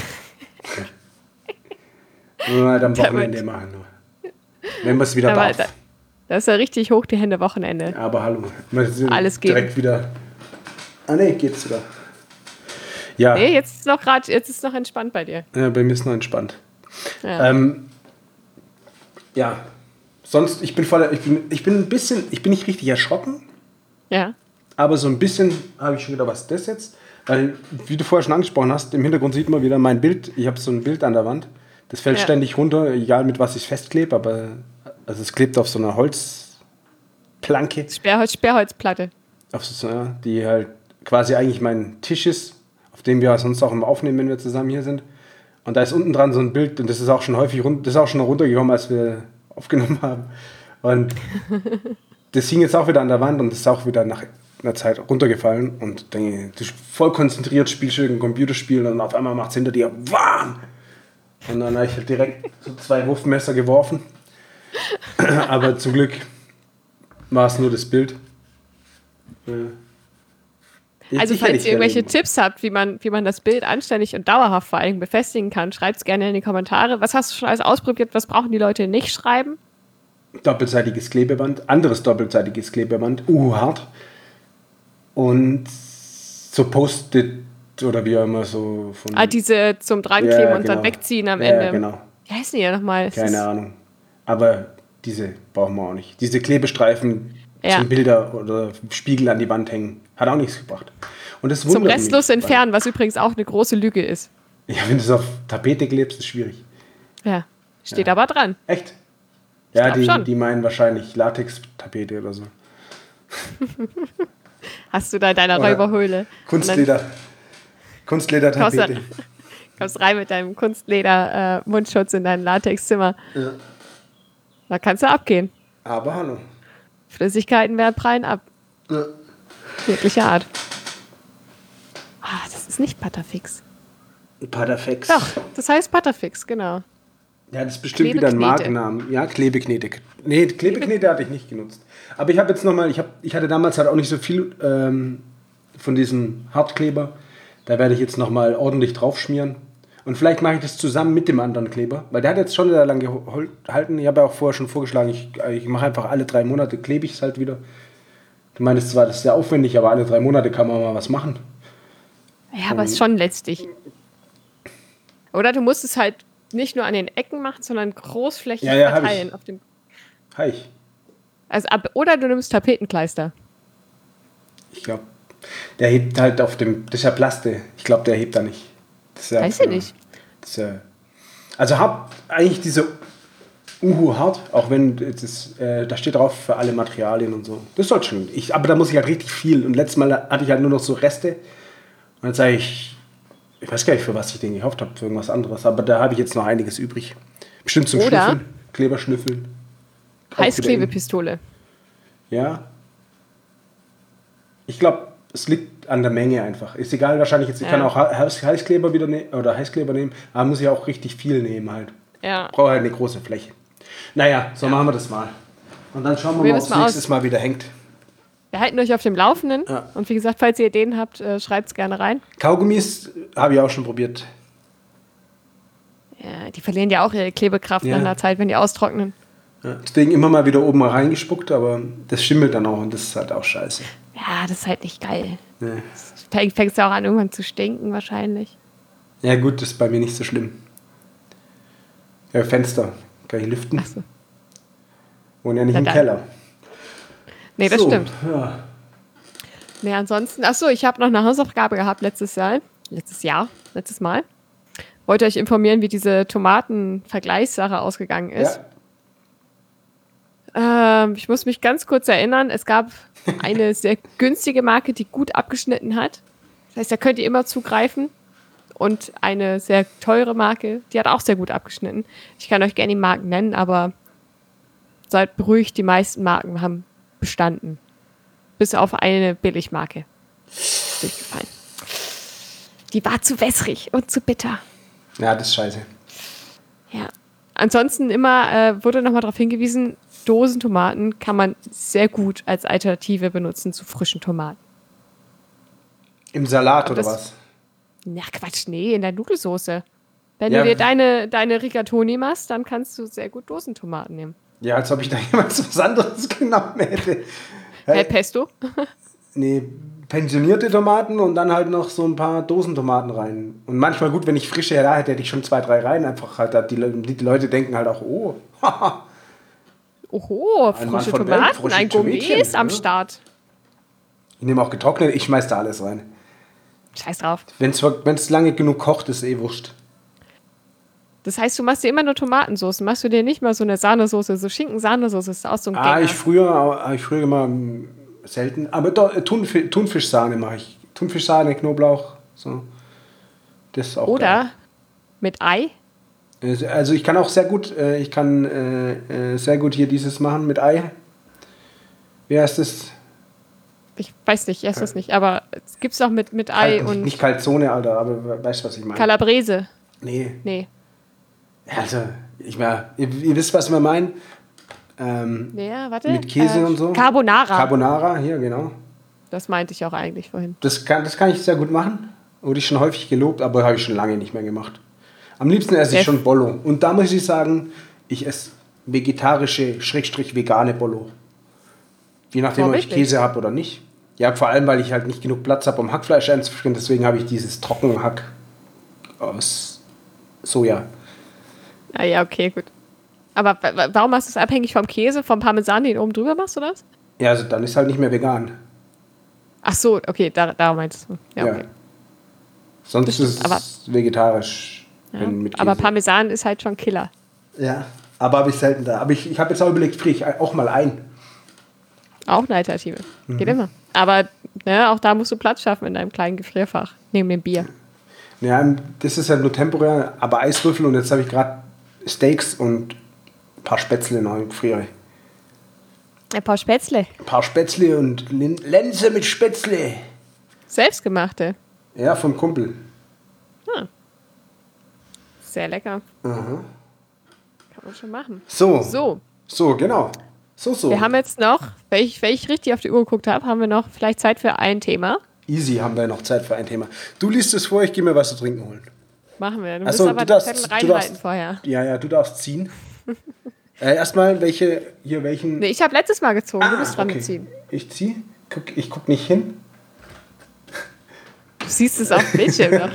S1: Nur halt am Wochenende machen. Wenn wir es wieder darf.
S2: Das ist ja richtig hoch die Hände Wochenende.
S1: Ja, aber hallo.
S2: Alles geht.
S1: Direkt wieder. Ah ne, geht's wieder. Ja.
S2: Nee, jetzt ist noch entspannt bei dir.
S1: Ja, bei mir ist noch entspannt. Ja. Sonst, ich bin nicht richtig erschrocken.
S2: Ja.
S1: Aber so ein bisschen habe ich schon wieder, was ist das jetzt? Weil, wie du vorher schon angesprochen hast, im Hintergrund sieht man wieder mein Bild. Ich habe so ein Bild an der Wand. Das fällt ständig runter, egal mit was ich festklebe, aber also es klebt auf so einer Holzplatte Planke.
S2: Sperrholzplatte.
S1: Die halt quasi eigentlich mein Tisch ist, auf dem wir sonst auch immer aufnehmen, wenn wir zusammen hier sind. Und da ist unten dran so ein Bild und das ist auch schon runtergekommen, als wir aufgenommen haben. Und das hing jetzt auch wieder an der Wand und das ist auch wieder nach einer Zeit runtergefallen. Und denke, du bist voll konzentriert, spielst ein Computerspiel und auf einmal macht es hinter dir WAM! Und dann habe ich halt direkt so 2 Wurfmesser geworfen. Aber zum Glück war es nur das Bild.
S2: Also falls ihr irgendwelche Tipps habt, wie man das Bild anständig und dauerhaft vor allem befestigen kann, schreibt es gerne in die Kommentare. Was hast du schon alles ausprobiert? Was brauchen die Leute nicht schreiben?
S1: Doppelseitiges Klebeband, anderes doppelseitiges Klebeband, hart. Und so Post-it oder wie auch immer so von...
S2: diese zum Drankleben und dann wegziehen am Ende.
S1: Ja, genau.
S2: Wie heißen die ja nochmal?
S1: Keine Ahnung. Aber diese brauchen wir auch nicht. Diese Klebestreifen zum Bilder oder Spiegel an die Wand hängen, hat auch nichts gebracht. Und das
S2: zum restlos entfernen, was übrigens auch eine große Lüge ist.
S1: Ja, wenn du es auf Tapete klebst, ist schwierig.
S2: Ja, steht aber dran.
S1: Echt? Ja, die meinen wahrscheinlich Latex-Tapete oder so.
S2: Hast du da in deiner Räuberhöhle?
S1: Kunstleder-Tapete.
S2: Kommst rein mit deinem Kunstleder-Mundschutz in dein Latexzimmer. Ja. Da kannst du abgehen.
S1: Aber hallo.
S2: Flüssigkeiten werden prallen ab. Ja. Jeglicher Art. Das ist nicht Patafix.
S1: Patafix.
S2: Doch, das heißt Patafix, genau.
S1: Ja, das ist bestimmt wieder ein Markennamen. Ja, Klebeknete. Nee, Klebeknete hatte ich nicht genutzt. Aber ich habe jetzt nochmal, ich hatte damals halt auch nicht so viel von diesem Hartkleber. Da werde ich jetzt nochmal ordentlich drauf schmieren. Und vielleicht mache ich das zusammen mit dem anderen Kleber, weil der hat jetzt schon sehr lange gehalten. Ich habe ja auch vorher schon vorgeschlagen, ich mache einfach alle 3 Monate, klebe ich es halt wieder. Du meinst zwar, das ist sehr aufwendig, aber alle 3 Monate kann man mal was machen.
S2: Ja, aber es ist schon letztlich. Oder du musst es halt nicht nur an den Ecken machen, sondern großflächig verteilen. Auf dem oder du nimmst Tapetenkleister.
S1: Ich glaube, der hebt halt auf dem, das ist ja Plaste. Ich glaube, der hebt da nicht.
S2: Weiß ich nicht.
S1: Also hab eigentlich diese hart, auch wenn da steht drauf für alle Materialien und so. Das soll schon. Aber da muss ich halt richtig viel. Und letztes Mal hatte ich halt nur noch so Reste. Und dann sage ich weiß gar nicht, für was ich den gekauft habe, für irgendwas anderes. Aber da habe ich jetzt noch einiges übrig. Bestimmt zum Schnüffeln, Kleberschnüffeln.
S2: Heißklebepistole.
S1: Ja. Ich glaube, es liegt an der Menge einfach. Ist egal, wahrscheinlich jetzt. Ich kann auch Heißkleber Heißkleber nehmen, aber muss ich auch richtig viel nehmen halt.
S2: Ja.
S1: Brauche halt eine große Fläche. Naja, so machen wir das mal. Und dann schauen wir mal, ob es nächstes Mal wieder hängt.
S2: Wir halten euch auf dem Laufenden. Ja. Und wie gesagt, falls ihr Ideen habt, schreibt es gerne rein.
S1: Kaugummis habe ich auch schon probiert.
S2: Ja, die verlieren ja auch ihre Klebekraft nach einer Zeit, wenn die austrocknen.
S1: Ja, deswegen immer mal wieder oben reingespuckt, aber das schimmelt dann auch und das ist halt auch scheiße.
S2: Ja, das ist halt nicht geil. Nee. Fängt es ja auch an, irgendwann zu stinken wahrscheinlich.
S1: Ja gut, das ist bei mir nicht so schlimm. Ja, Fenster, kann ich lüften. Ach so. Wohnen ja nicht im Keller.
S2: Nee, das stimmt. Ja. Nee, ansonsten, ich habe noch eine Hausaufgabe gehabt letztes Mal. Wollte euch informieren, wie diese Tomaten-Vergleichssache ausgegangen ist. Ja. Ich muss mich ganz kurz erinnern, es gab eine sehr günstige Marke, die gut abgeschnitten hat. Das heißt, da könnt ihr immer zugreifen. Und eine sehr teure Marke, die hat auch sehr gut abgeschnitten. Ich kann euch gerne die Marken nennen, aber seid beruhigt, die meisten Marken haben bestanden. Bis auf eine Billigmarke. Durchgefallen. Die war zu wässrig und zu bitter.
S1: Ja, das ist scheiße.
S2: Ja. Ansonsten immer wurde nochmal darauf hingewiesen, Dosentomaten kann man sehr gut als Alternative benutzen zu frischen Tomaten.
S1: Im Salat oder was?
S2: Na Quatsch, nee, in der Nudelsoße. Wenn du dir deine Rigatoni machst, dann kannst du sehr gut Dosentomaten nehmen.
S1: Ja, als ob ich da jemals was anderes genommen hätte.
S2: Pesto?
S1: Nee, pensionierte Tomaten und dann halt noch so ein paar Dosentomaten rein. Und manchmal gut, wenn ich frische hätte, hätte ich schon 2, 3 rein. Einfach halt, die Leute denken halt auch,
S2: oho, frische Tomaten, ein Gourmet ist am Start.
S1: Ich nehme auch getrocknet, ich schmeiß da alles rein.
S2: Scheiß drauf.
S1: Wenn es lange genug kocht, ist wurscht.
S2: Das heißt, du machst dir immer nur Tomatensauce. Machst du dir nicht mal so eine Sahnesoße, so Schinken-Sahnesoße, ist auch so ein Gänger.
S1: Ich früher immer selten, aber Thunfischsahne mache ich. Thunfischsahne, Knoblauch, so. Das ist auch
S2: Oder
S1: geil.
S2: mit Ei.
S1: Also ich kann auch sehr gut, sehr gut hier dieses machen mit Ei. Wie heißt das?
S2: Ich weiß nicht, ich esse das nicht, aber es gibt es auch mit Ei und
S1: Nicht Calzone, Alter, aber weißt du, was ich meine?
S2: Calabrese.
S1: Nee.
S2: Nee.
S1: Also, ihr wisst, was wir meinen.
S2: Ja, warte.
S1: Mit Käse und so.
S2: Carbonara.
S1: Carbonara, hier, genau.
S2: Das meinte ich auch eigentlich vorhin.
S1: Das kann ich sehr gut machen. Wurde ich schon häufig gelobt, aber habe ich schon lange nicht mehr gemacht. Am liebsten esse ich schon Bollo. Und da muss ich sagen, ich esse vegetarische, vegane Bollo. Je nachdem, ob ich Käse habe oder nicht. Ja, vor allem, weil ich halt nicht genug Platz habe, um Hackfleisch einzuführen. Deswegen habe ich dieses Trockenhack aus Soja.
S2: Ah ja, okay, gut. Aber warum machst du es abhängig vom Käse, vom Parmesan, den oben drüber machst, oder was?
S1: Ja, also dann ist halt nicht mehr vegan.
S2: Ach so, okay, da meinst du. Ja, okay.
S1: Sonst ist es vegetarisch.
S2: Ja,
S1: Mit Käse.
S2: aber Parmesan ist halt schon Killer.
S1: Ja, aber habe ich selten da. Aber ich habe jetzt auch überlegt, friere ich auch mal ein.
S2: Auch eine Alternative. Geht immer. Aber auch da musst du Platz schaffen in deinem kleinen Gefrierfach, neben dem Bier.
S1: Ja, das ist halt nur temporär, aber Eiswürfel und jetzt habe ich gerade Steaks und ein paar Spätzle neu im Gefriere.
S2: Ein paar Spätzle.
S1: Ein paar Spätzle und Lense mit Spätzle.
S2: Selbstgemachte.
S1: Ja, vom Kumpel.
S2: Sehr lecker.
S1: Aha.
S2: Kann man schon machen.
S1: So, genau. So.
S2: Wir haben jetzt noch, wenn ich richtig auf die Uhr geguckt habe, haben wir noch vielleicht Zeit für ein Thema.
S1: Easy, haben wir noch Zeit für ein Thema. Du liest es vor, ich gehe mir was zu trinken holen.
S2: Machen wir. Du
S1: Achso,
S2: musst aber den Zettel reinhalten vorher.
S1: Ja, du darfst ziehen. Erstmal, welchen...
S2: Nee, ich habe letztes Mal gezogen. Du bist dran
S1: okay.
S2: mit ziehen.
S1: Ich ziehe. Ich guck nicht hin.
S2: Du siehst es auf dem Bildschirm noch.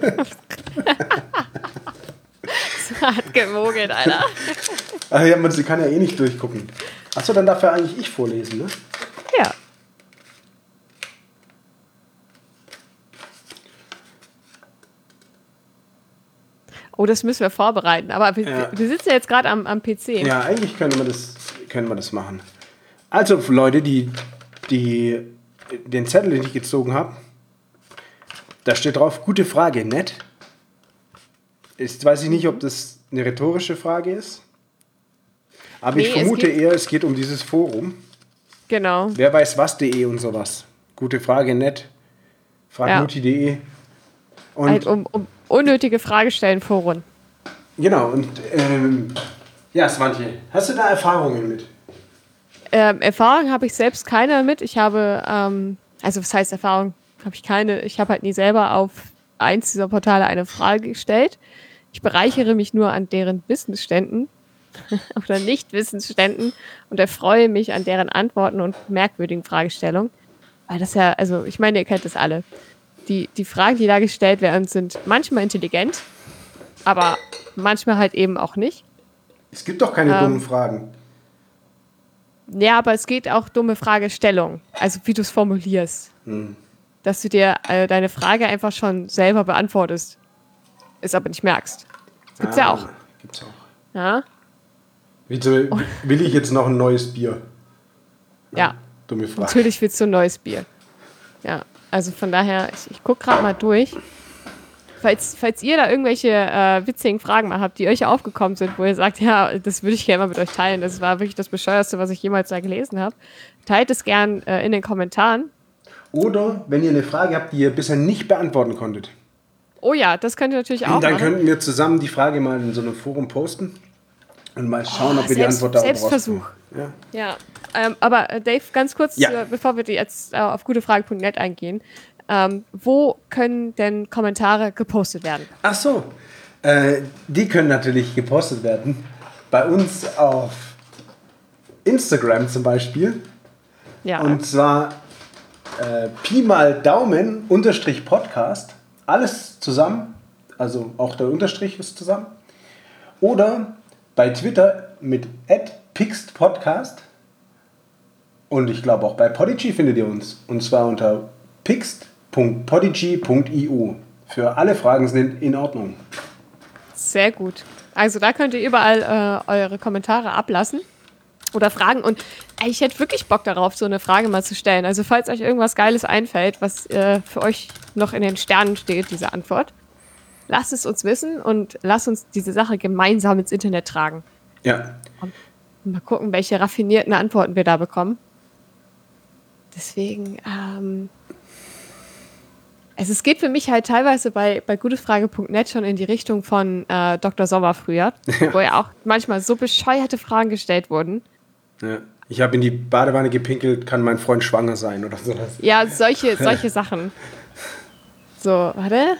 S2: Das hat gemogelt, Alter.
S1: Ach ja, sie kann ja eh nicht durchgucken. Achso, dann darf ja eigentlich ich vorlesen, ne?
S2: Ja. Oh, das müssen wir vorbereiten. Aber wir sitzen jetzt gerade am PC.
S1: Ja, eigentlich können wir das machen. Also, Leute, die den Zettel, den ich gezogen habe, da steht drauf, gute Frage, nett. Jetzt weiß ich nicht, ob das eine rhetorische Frage ist. Aber ich vermute eher, es geht um dieses Forum.
S2: Genau.
S1: Wer weiß was.de und sowas. Gute Frage, nett. Fragmutti.de. Und
S2: um unnötige Fragestellen Forum.
S1: Genau, und Svante, hast du da Erfahrungen mit?
S2: Erfahrung habe ich selbst keine mit. Ich habe, also was heißt Erfahrung? Habe ich keine. Ich habe halt nie selber auf eins dieser Portale eine Frage gestellt. Ich bereichere mich nur an deren Wissensständen oder Nicht-Wissensständen und erfreue mich an deren Antworten und merkwürdigen Fragestellungen. Weil das ja, also ich meine, ihr kennt das alle. Die Fragen, die da gestellt werden, sind manchmal intelligent, aber manchmal halt eben auch nicht.
S1: Es gibt doch keine dummen Fragen.
S2: Ja, aber es geht auch dumme Fragestellung. Also wie du es formulierst. Dass du dir deine Frage einfach schon selber beantwortest. Es aber nicht merkst. Das gibt's ja auch.
S1: Gibt's auch.
S2: Ja?
S1: Will ich jetzt noch ein neues Bier?
S2: Ja.
S1: Dumme Frage.
S2: Natürlich willst du ein neues Bier. Ja, also von daher, ich gucke gerade mal durch. Falls ihr da irgendwelche witzigen Fragen mal habt, die euch aufgekommen sind, wo ihr sagt, ja, das würde ich gerne mal mit euch teilen, das war wirklich das Bescheuerste, was ich jemals da gelesen habe, teilt es gern in den Kommentaren.
S1: Oder wenn ihr eine Frage habt, die ihr bisher nicht beantworten konntet.
S2: Oh ja, das könnt ihr natürlich auch
S1: Dann
S2: machen.
S1: könnten wir zusammen die Frage mal in so einem Forum posten und mal schauen, ob wir die Antwort da
S2: Selbstversuch. Ja, aber Dave, ganz kurz, bevor wir jetzt auf gutefrage.net eingehen, wo können denn Kommentare gepostet werden?
S1: Ach so, die können natürlich gepostet werden. Bei uns auf Instagram zum Beispiel.
S2: Ja.
S1: Und zwar Pi mal Daumen _Podcast. Alles zusammen. Also auch der Unterstrich ist zusammen. Oder bei Twitter mit @pixtpodcast. Und ich glaube auch bei Podigy findet ihr uns. Und zwar unter pixt.podigy.io. Für alle Fragen sind in Ordnung.
S2: Sehr gut. Also da könnt ihr überall eure Kommentare ablassen oder Fragen. Und ich hätte wirklich Bock darauf, so eine Frage mal zu stellen. Also falls euch irgendwas Geiles einfällt, was für euch noch in den Sternen steht, diese Antwort, lasst es uns wissen und lasst uns diese Sache gemeinsam ins Internet tragen.
S1: Ja.
S2: Und mal gucken, welche raffinierten Antworten wir da bekommen. Deswegen, also es geht für mich halt teilweise bei gutefrage.net schon in die Richtung von Dr. Sommer früher, wo ja auch manchmal so bescheuerte Fragen gestellt wurden.
S1: Ja. Ich habe in die Badewanne gepinkelt, kann mein Freund schwanger sein oder sowas.
S2: Ja, solche Sachen. So, warte.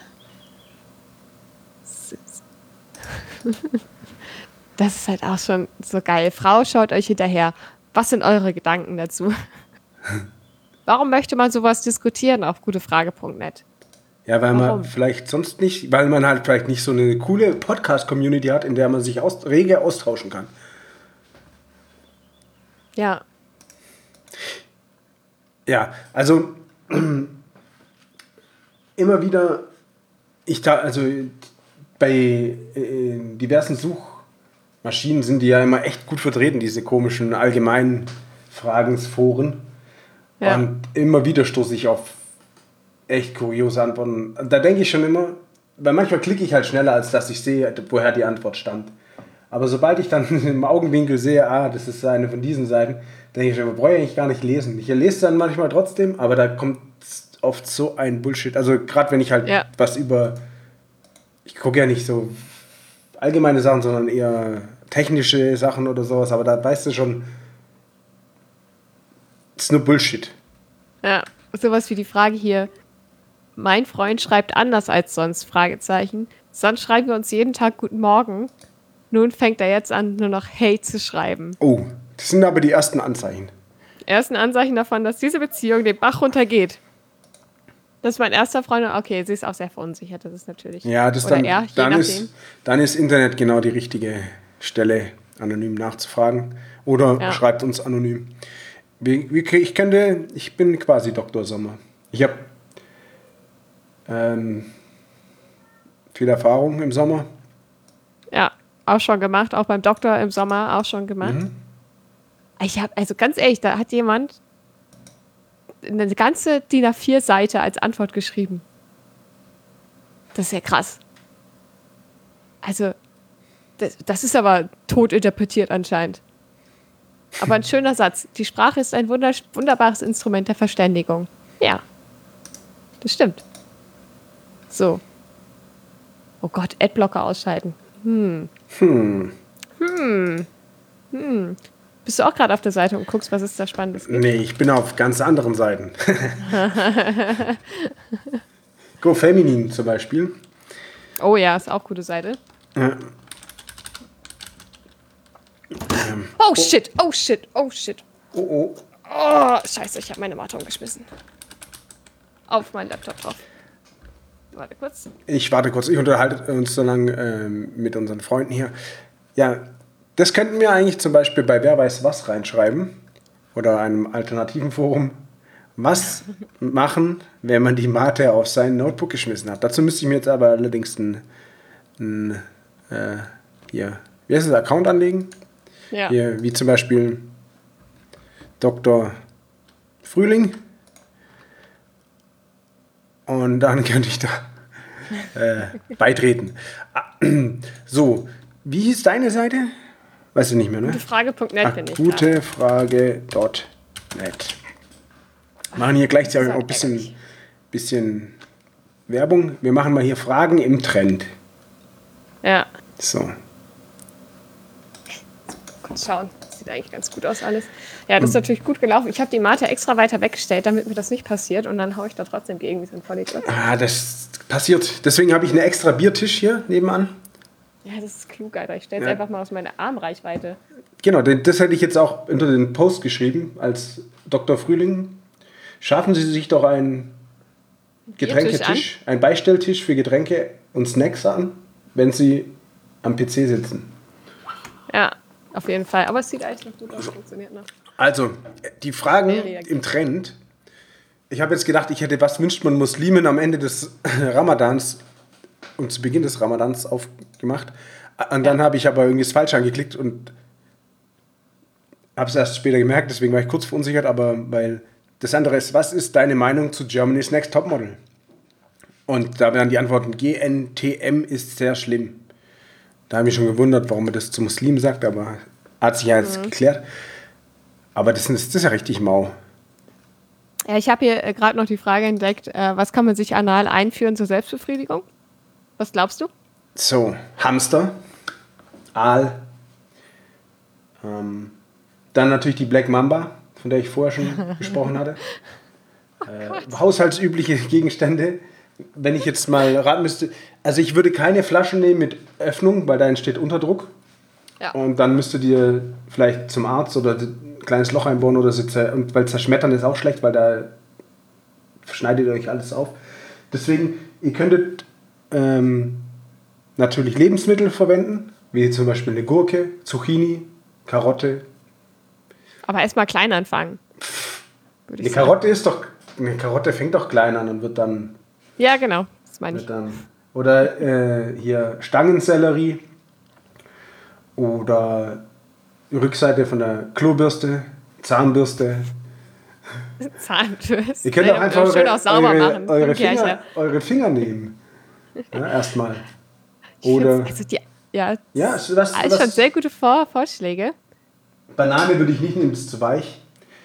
S2: Das ist halt auch schon so geil. Frau, schaut euch hinterher. Was sind eure Gedanken dazu? Warum möchte man sowas diskutieren auf gutefrage.net?
S1: Ja, weil man vielleicht sonst nicht, weil man halt vielleicht nicht so eine coole Podcast-Community hat, in der man sich rege austauschen kann.
S2: Ja.
S1: Ja, also immer wieder, bei diversen Suchmaschinen sind die ja immer echt gut vertreten, diese komischen allgemeinen Fragensforen. Ja. Und immer wieder stoße ich auf echt kuriose Antworten. Da denke ich schon immer, weil manchmal klicke ich halt schneller, als dass ich sehe, woher die Antwort stammt. Aber sobald ich dann im Augenwinkel sehe, das ist eine von diesen Seiten, denke ich schon, brauche ich eigentlich gar nicht lesen. Ich lese es dann manchmal trotzdem, aber da kommt oft so ein Bullshit. Also gerade wenn ich halt was ich gucke ja nicht so allgemeine Sachen, sondern eher technische Sachen oder sowas, aber da weißt du schon, das ist nur Bullshit.
S2: Ja, sowas wie die Frage hier, mein Freund schreibt anders als sonst, Fragezeichen. Sonst schreiben wir uns jeden Tag Guten Morgen. Nun fängt er jetzt an, nur noch Hey zu schreiben.
S1: Oh, das sind aber die ersten Anzeichen.
S2: Ersten Anzeichen davon, dass diese Beziehung den Bach runtergeht. Das ist mein erster Freund. Okay, sie ist auch sehr verunsichert, das ist natürlich.
S1: Ja, das
S2: oder
S1: dann ist Internet genau die richtige Stelle, anonym nachzufragen. Oder schreibt uns anonym. Ich bin quasi Dr. Sommer. Ich habe viel Erfahrung im Sommer.
S2: Ja, auch schon gemacht. Auch beim Doktor im Sommer auch schon gemacht. Mhm. Also ganz ehrlich, da hat jemand eine ganze DIN A4-Seite als Antwort geschrieben. Das ist ja krass. Also, das ist aber tot interpretiert anscheinend. Aber ein schöner Satz. Die Sprache ist ein wunderbares Instrument der Verständigung. Ja, das stimmt. So. Oh Gott, Adblocker ausschalten. Bist du auch gerade auf der Seite und guckst, was es da Spannendes gibt?
S1: Nee, ich bin auf ganz anderen Seiten. Go Feminin zum Beispiel.
S2: Oh ja, ist auch eine gute Seite.
S1: Ja.
S2: Oh shit. Oh, scheiße, ich habe meine Matte umgeschmissen. Auf meinen Laptop drauf. Warte kurz.
S1: Ich unterhalte uns so lange mit unseren Freunden hier. Ja, das könnten wir eigentlich zum Beispiel bei Wer weiß was reinschreiben. Oder einem alternativen Forum. Was machen, wenn man die Mate auf sein Notebook geschmissen hat? Dazu müsste ich mir jetzt aber allerdings wie heißt das, Account anlegen?
S2: Ja.
S1: Hier, wie zum Beispiel Dr. Frühling. Und dann könnte ich da beitreten. So, wie hieß deine Seite? Weißt du nicht mehr, ne?
S2: Gutefrage.net bin ich.
S1: Gutefrage.net. Machen hier gleichzeitig auch ein bisschen Werbung. Wir machen mal hier Fragen im Trend.
S2: Ja.
S1: So.
S2: Kurz schauen. Sieht eigentlich ganz gut aus alles. Ja, das ist natürlich gut gelaufen. Ich habe die Mate extra weiter weggestellt, damit mir das nicht passiert. Und dann haue ich da trotzdem gegen wie so ein Vollidiot.
S1: Das passiert. Deswegen habe ich einen extra Biertisch hier nebenan.
S2: Ja, das ist klug, Alter. Ich stelle es einfach mal aus meiner Armreichweite.
S1: Genau, das hätte ich jetzt auch unter den Post geschrieben als Dr. Frühling. Schaffen Sie sich doch einen Getränketisch, einen Beistelltisch für Getränke und Snacks an, wenn Sie am PC sitzen.
S2: Ja, auf jeden Fall. Aber es sieht eigentlich noch gut aus, funktioniert noch.
S1: Also, die Fragen im Trend. Ich habe jetzt gedacht, was wünscht man Muslimen am Ende des Ramadans und zu Beginn des Ramadans aufgemacht. Und dann habe ich aber irgendwie das Falsche angeklickt und habe es erst später gemerkt, deswegen war ich kurz verunsichert, aber weil das andere ist, was ist deine Meinung zu Germany's Next Topmodel? Und da wären die Antworten, GNTM ist sehr schlimm. Da habe ich schon gewundert, warum man das zu Muslimen sagt, aber hat sich ja jetzt geklärt. Aber das ist ja richtig mau.
S2: Ja, ich habe hier gerade noch die Frage entdeckt, was kann man sich anal einführen zur Selbstbefriedigung? Was glaubst du?
S1: So, Hamster, Aal, dann natürlich die Black Mamba, von der ich vorher schon gesprochen hatte. Haushaltsübliche Gegenstände. Wenn ich jetzt mal raten müsste, also ich würde keine Flaschen nehmen mit Öffnung, weil da entsteht Unterdruck.
S2: Ja.
S1: Und dann müsstet ihr vielleicht zum Arzt oder ein kleines Loch einbauen oder so. Und weil zerschmettern ist auch schlecht, weil da schneidet ihr euch alles auf. Deswegen, ihr könntet natürlich Lebensmittel verwenden, wie zum Beispiel eine Gurke, Zucchini, Karotte.
S2: Aber erstmal klein anfangen.
S1: Eine Karotte fängt doch klein an und wird dann...
S2: Ja, genau. Das meine ich.
S1: Oder hier Stangensellerie oder die Rückseite von der Klobürste, Zahnbürste.
S2: Zahnbürste.
S1: Ihr könnt auch einfach
S2: schön auch sauber machen.
S1: eure Finger nehmen. Ja, erstmal. Oder
S2: das sind schon sehr gute Vorschläge.
S1: Banane würde ich nicht nehmen, das ist zu weich.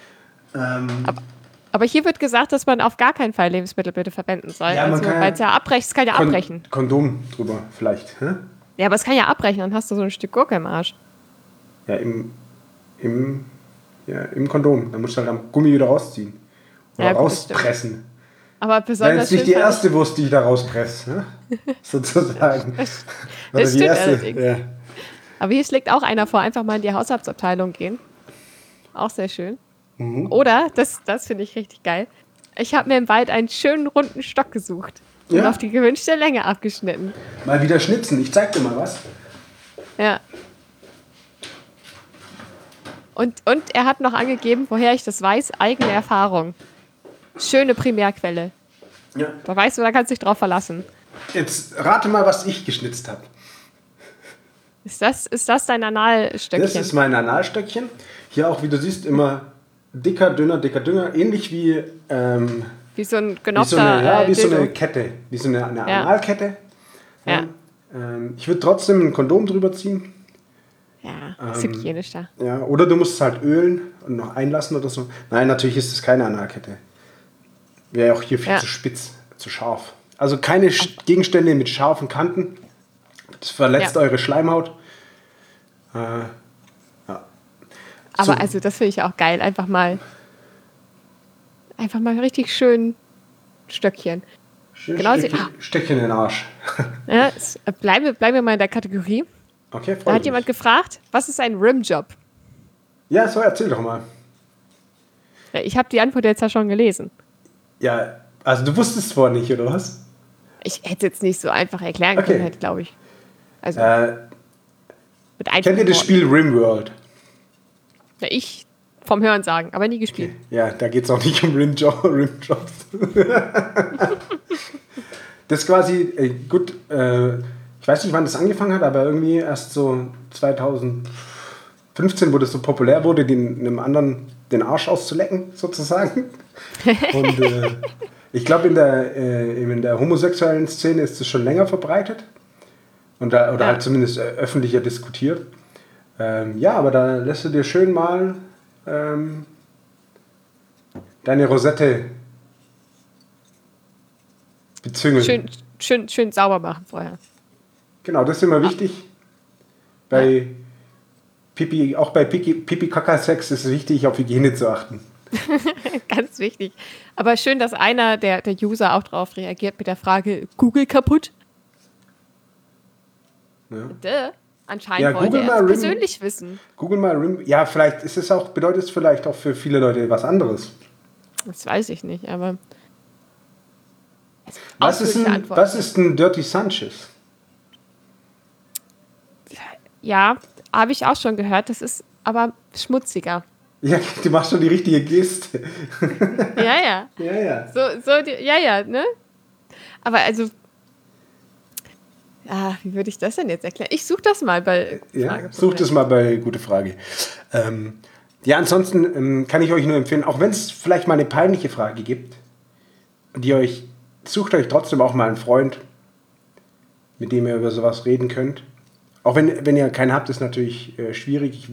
S2: Aber hier wird gesagt, dass man auf gar keinen Fall Lebensmittel bitte verwenden soll.
S1: Ja,
S2: weil es ja abbrechen, es kann ja abbrechen.
S1: Kondom drüber vielleicht. Hä?
S2: Ja, aber es kann ja abbrechen, dann hast du so ein Stück Gurke im Arsch.
S1: Ja, im Kondom. Dann musst du halt am Gummi wieder rausziehen. Oder rauspressen.
S2: Aber besonders
S1: das ist nicht die erste Wurst, die ich da rauspresse. Ne? Sozusagen.
S2: Das stimmt allerdings.
S1: Ja.
S2: Aber hier schlägt auch einer vor, einfach mal in die Haushaltsabteilung gehen. Auch sehr schön. Oder, das finde ich richtig geil, ich habe mir im Wald einen schönen runden Stock gesucht und auf die gewünschte Länge abgeschnitten.
S1: Mal wieder schnitzen, ich zeig dir mal was.
S2: Ja. Und er hat noch angegeben, woher ich das weiß, eigene Erfahrung. Schöne Primärquelle.
S1: Ja.
S2: Da weißt du, da kannst du dich drauf verlassen.
S1: Jetzt rate mal, was ich geschnitzt habe.
S2: Ist das dein Analstöckchen?
S1: Das ist mein Analstöckchen. Hier auch, wie du siehst, immer dicker, dünner, ähnlich wie
S2: wie so ein genopfter
S1: wie so eine Kette, wie so eine Analkette. Ja. Ich würde trotzdem ein Kondom drüber ziehen.
S2: Ja, ist hygienisch da.
S1: Ja, oder du musst es halt ölen und noch einlassen oder so. Nein, natürlich ist es keine Analkette. Wäre auch hier viel zu spitz, zu scharf. Also keine Gegenstände mit scharfen Kanten. Das verletzt eure Schleimhaut.
S2: Aber also das finde ich auch geil. Einfach mal richtig schön Stöckchen.
S1: Stöckchen in den Arsch.
S2: Ja, bleiben wir mal in der Kategorie.
S1: Okay,
S2: da hat jemand gefragt, was ist ein Rimjob?
S1: Ja, so erzähl doch mal.
S2: Ja, ich habe die Antwort jetzt ja schon gelesen.
S1: Ja, also du wusstest es vorher nicht, oder was?
S2: Ich hätte es jetzt nicht so einfach erklären können, glaube ich. Also, mit
S1: kennt ihr das Spiel Rimworld?
S2: Ja, ich vom Hören sagen, aber nie gespielt.
S1: Okay. Ja, da geht es auch nicht um Rimjobs. Das ist quasi, gut, ich weiß nicht, wann das angefangen hat, aber irgendwie erst so 2015, wo das so populär wurde, einem anderen den Arsch auszulecken, sozusagen. Und ich glaube, in der homosexuellen Szene ist das schon länger verbreitet. Oder halt zumindest öffentlicher diskutiert. Aber da lässt du dir schön mal deine Rosette bezüngeln.
S2: Schön sauber machen vorher.
S1: Genau, das ist immer wichtig. Auch bei Pipi-Kaka-Sex ist es wichtig, auf Hygiene zu achten.
S2: Ganz wichtig. Aber schön, dass einer der User auch darauf reagiert mit der Frage, Google kaputt? Ja. Anscheinend wollte er es persönlich wissen.
S1: Google mal Rim. Ja, vielleicht bedeutet es vielleicht auch für viele Leute was anderes.
S2: Das weiß ich nicht, aber...
S1: Was ist ein Dirty Sanchez?
S2: Ja, habe ich auch schon gehört. Das ist aber schmutziger.
S1: Ja, du machst schon die richtige Geste.
S2: Ja.
S1: Ja.
S2: Ne? Aber also... Wie würde ich das denn jetzt erklären? Ich suche das mal bei
S1: Such das mal bei Gute Frage. Ja, ansonsten kann ich euch nur empfehlen, auch wenn es vielleicht mal eine peinliche Frage gibt, sucht euch trotzdem auch mal einen Freund, mit dem ihr über sowas reden könnt. Auch wenn ihr keinen habt, ist natürlich schwierig.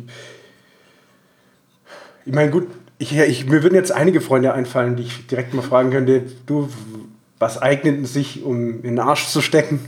S1: Ich meine, gut, mir würden jetzt einige Freunde einfallen, die ich direkt mal fragen könnte, du, was eignet sich, um in den Arsch zu stecken?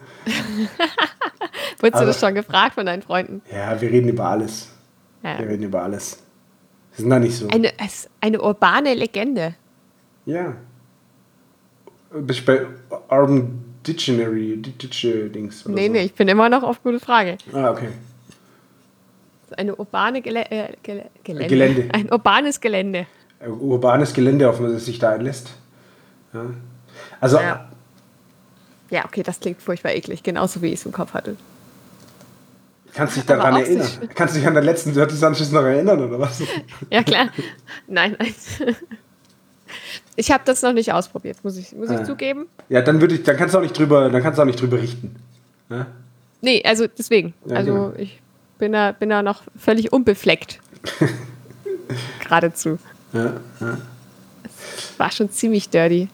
S2: Wurdest du das schon gefragt von deinen Freunden?
S1: Ja, wir reden über alles.
S2: Ja.
S1: Wir reden über alles. Wir sind da nicht so.
S2: Eine urbane Legende.
S1: Ja. Bist du bei Urban Dictionary, Dings? Oder
S2: Nee,
S1: so?
S2: nee, ich bin immer noch auf gute Frage.
S1: Ah, okay.
S2: Eine urbane Gelände.
S1: Gelände.
S2: Ein urbanes Gelände.
S1: Urbanes Gelände, auf das sich da einlässt. Ja. Also,
S2: Ja, okay, das klingt furchtbar eklig, genauso wie ich es im Kopf hatte.
S1: kannst du dich daran erinnern? Kannst du dich an den letzten Dirty Sanchez noch erinnern, oder was?
S2: Ja, klar. Nein. Ich habe das noch nicht ausprobiert, muss ich zugeben.
S1: Ja, dann kannst du auch nicht drüber richten. Ja?
S2: Nee, also deswegen.
S1: Ja,
S2: also
S1: genau.
S2: ich bin da noch völlig unbefleckt. Geradezu.
S1: Ja.
S2: War schon ziemlich dirty.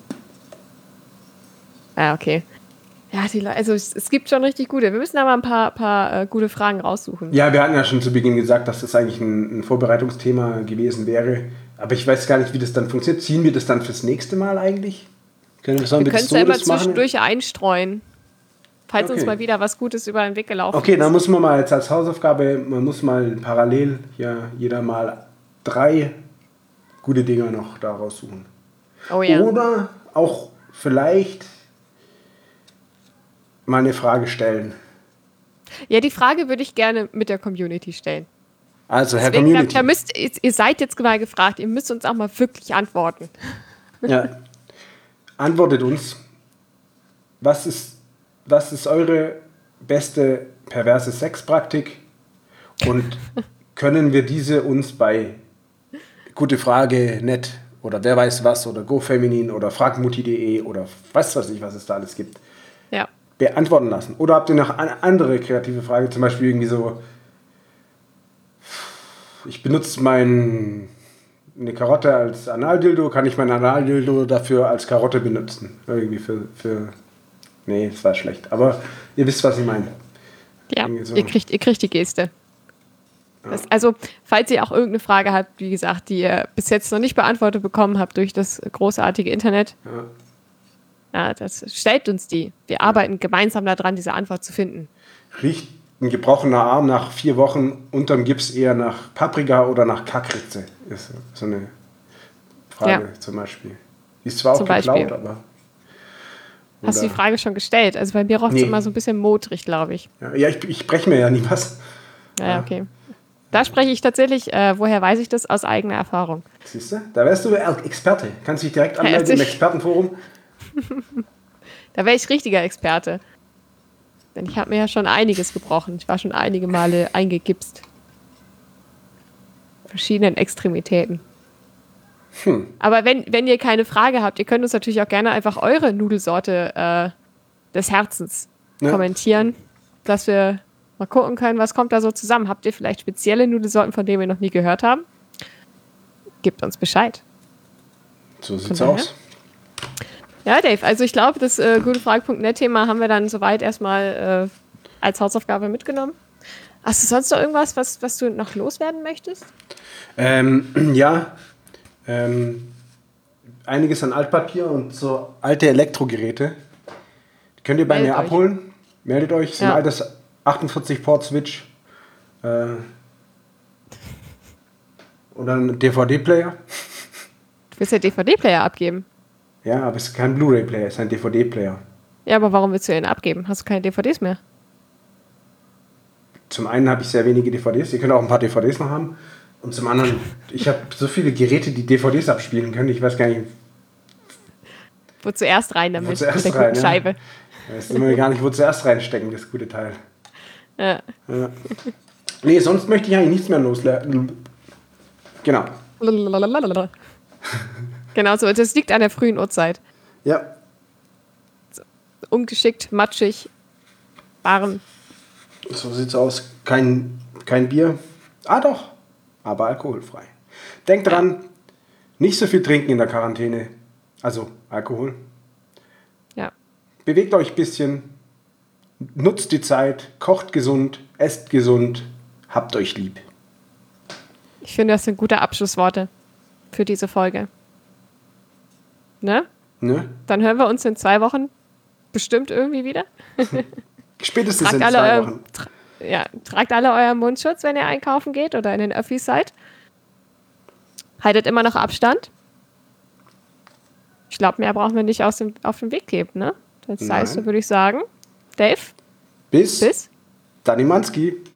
S2: Ja, okay. Ja, also es gibt schon richtig gute. Wir müssen aber ein paar gute Fragen raussuchen.
S1: Ja, wir hatten ja schon zu Beginn gesagt, dass das eigentlich ein Vorbereitungsthema gewesen wäre. Aber ich weiß gar nicht, wie das dann funktioniert. Ziehen wir das dann fürs nächste Mal eigentlich?
S2: Wir können es ja immer zwischendurch einstreuen. Falls uns mal wieder was Gutes über den Weg gelaufen ist.
S1: Okay, dann muss man mal jetzt als Hausaufgabe, parallel hier jeder mal 3 gute Dinger noch da raussuchen.
S2: Oh ja.
S1: Oder auch vielleicht mal eine Frage stellen.
S2: Ja, die Frage würde ich gerne mit der Community stellen.
S1: Also, Herr
S2: Deswegen,
S1: Community.
S2: ihr seid jetzt mal gefragt, ihr müsst uns auch mal wirklich antworten.
S1: Ja. Antwortet uns. Was ist eure beste perverse Sexpraktik? Und können wir diese uns bei Gute Frage, net oder wer weiß was oder GoFeminin oder fragmutti.de oder was weiß ich, was es da alles gibt,
S2: Ja.
S1: beantworten lassen? Oder habt ihr noch eine andere kreative Frage, zum Beispiel irgendwie so, ich benutze eine Karotte als Analdildo, kann ich mein Analdildo dafür als Karotte benutzen? Irgendwie nee, das war schlecht, aber ihr wisst, was ich meine.
S2: Ja,
S1: So.
S2: ihr kriegt die Geste. Also, falls ihr auch irgendeine Frage habt, wie gesagt, die ihr bis jetzt noch nicht beantwortet bekommen habt durch das großartige Internet, stellt uns die. Wir arbeiten gemeinsam daran, diese Antwort zu finden.
S1: Riecht ein gebrochener Arm nach 4 Wochen unterm Gips eher nach Paprika oder nach Kackritze? Ist so eine Frage zum Beispiel. Die ist zwar auch geklaut, aber...
S2: Hast du die Frage schon gestellt? Also bei mir roch es immer so ein bisschen modrig, glaube ich.
S1: Ja, ich breche mir ja nie was.
S2: Ja, okay. Da spreche ich tatsächlich, woher weiß ich das? Aus eigener Erfahrung.
S1: Siehst du? Da wärst du Experte. Kannst dich direkt anmelden im Expertenforum.
S2: Da wäre ich richtiger Experte. Denn ich habe mir ja schon einiges gebrochen. Ich war schon einige Male eingegipst. Verschiedenen Extremitäten. Aber wenn ihr keine Frage habt, ihr könnt uns natürlich auch gerne einfach eure Nudelsorte des Herzens kommentieren, dass wir mal gucken können, was kommt da so zusammen. Habt ihr vielleicht spezielle Nudelsorten, von denen wir noch nie gehört haben? Gebt uns Bescheid.
S1: So sieht's aus.
S2: Ja, Dave, also ich glaube, das gutefrage.net-Thema haben wir dann soweit erstmal als Hausaufgabe mitgenommen. Hast du sonst noch irgendwas, was du noch loswerden möchtest?
S1: Einiges an Altpapier und so alte Elektrogeräte. Die könnt ihr bei mir abholen. Meldet euch. Das ist ein altes 48-Port-Switch. Oder ein DVD-Player.
S2: Du willst ja DVD-Player abgeben?
S1: Ja, aber es ist kein Blu-ray-Player, es ist ein DVD-Player.
S2: Ja, aber warum willst du ihn abgeben? Hast du keine DVDs mehr?
S1: Zum einen habe ich sehr wenige DVDs. Ihr könnt auch ein paar DVDs noch haben. Und zum anderen, ich habe so viele Geräte, die DVDs abspielen können. Ich weiß gar nicht.
S2: Wo zuerst rein damit?
S1: Wo zuerst
S2: mit der guten Scheibe.
S1: Ja. Ich weiß immer gar nicht, wo zuerst reinstecken, das gute Teil.
S2: Ja.
S1: Nee, sonst möchte ich eigentlich nichts mehr loslernen. Genau.
S2: Genau so. Das liegt an der frühen Uhrzeit.
S1: Ja.
S2: Ungeschickt, matschig. Barren.
S1: So sieht's aus. Kein Bier. Ah doch, aber alkoholfrei. Denkt dran, nicht so viel trinken in der Quarantäne. Also Alkohol.
S2: Ja.
S1: Bewegt euch ein bisschen. Nutzt die Zeit. Kocht gesund. Esst gesund. Habt euch lieb.
S2: Ich finde, das sind gute Abschlussworte für diese Folge. Ne?
S1: Ne?
S2: Dann hören wir uns in 2 Wochen bestimmt irgendwie wieder.
S1: Spätestens in 2 Wochen.
S2: Tragt alle euren Mundschutz, wenn ihr einkaufen geht oder in den Öffis seid. Haltet immer noch Abstand. Ich glaube, mehr brauchen wir nicht auf den Weg geben, ne? Das heißt,
S1: Nein.
S2: würde ich sagen, Dave,
S1: Bis Danimanski.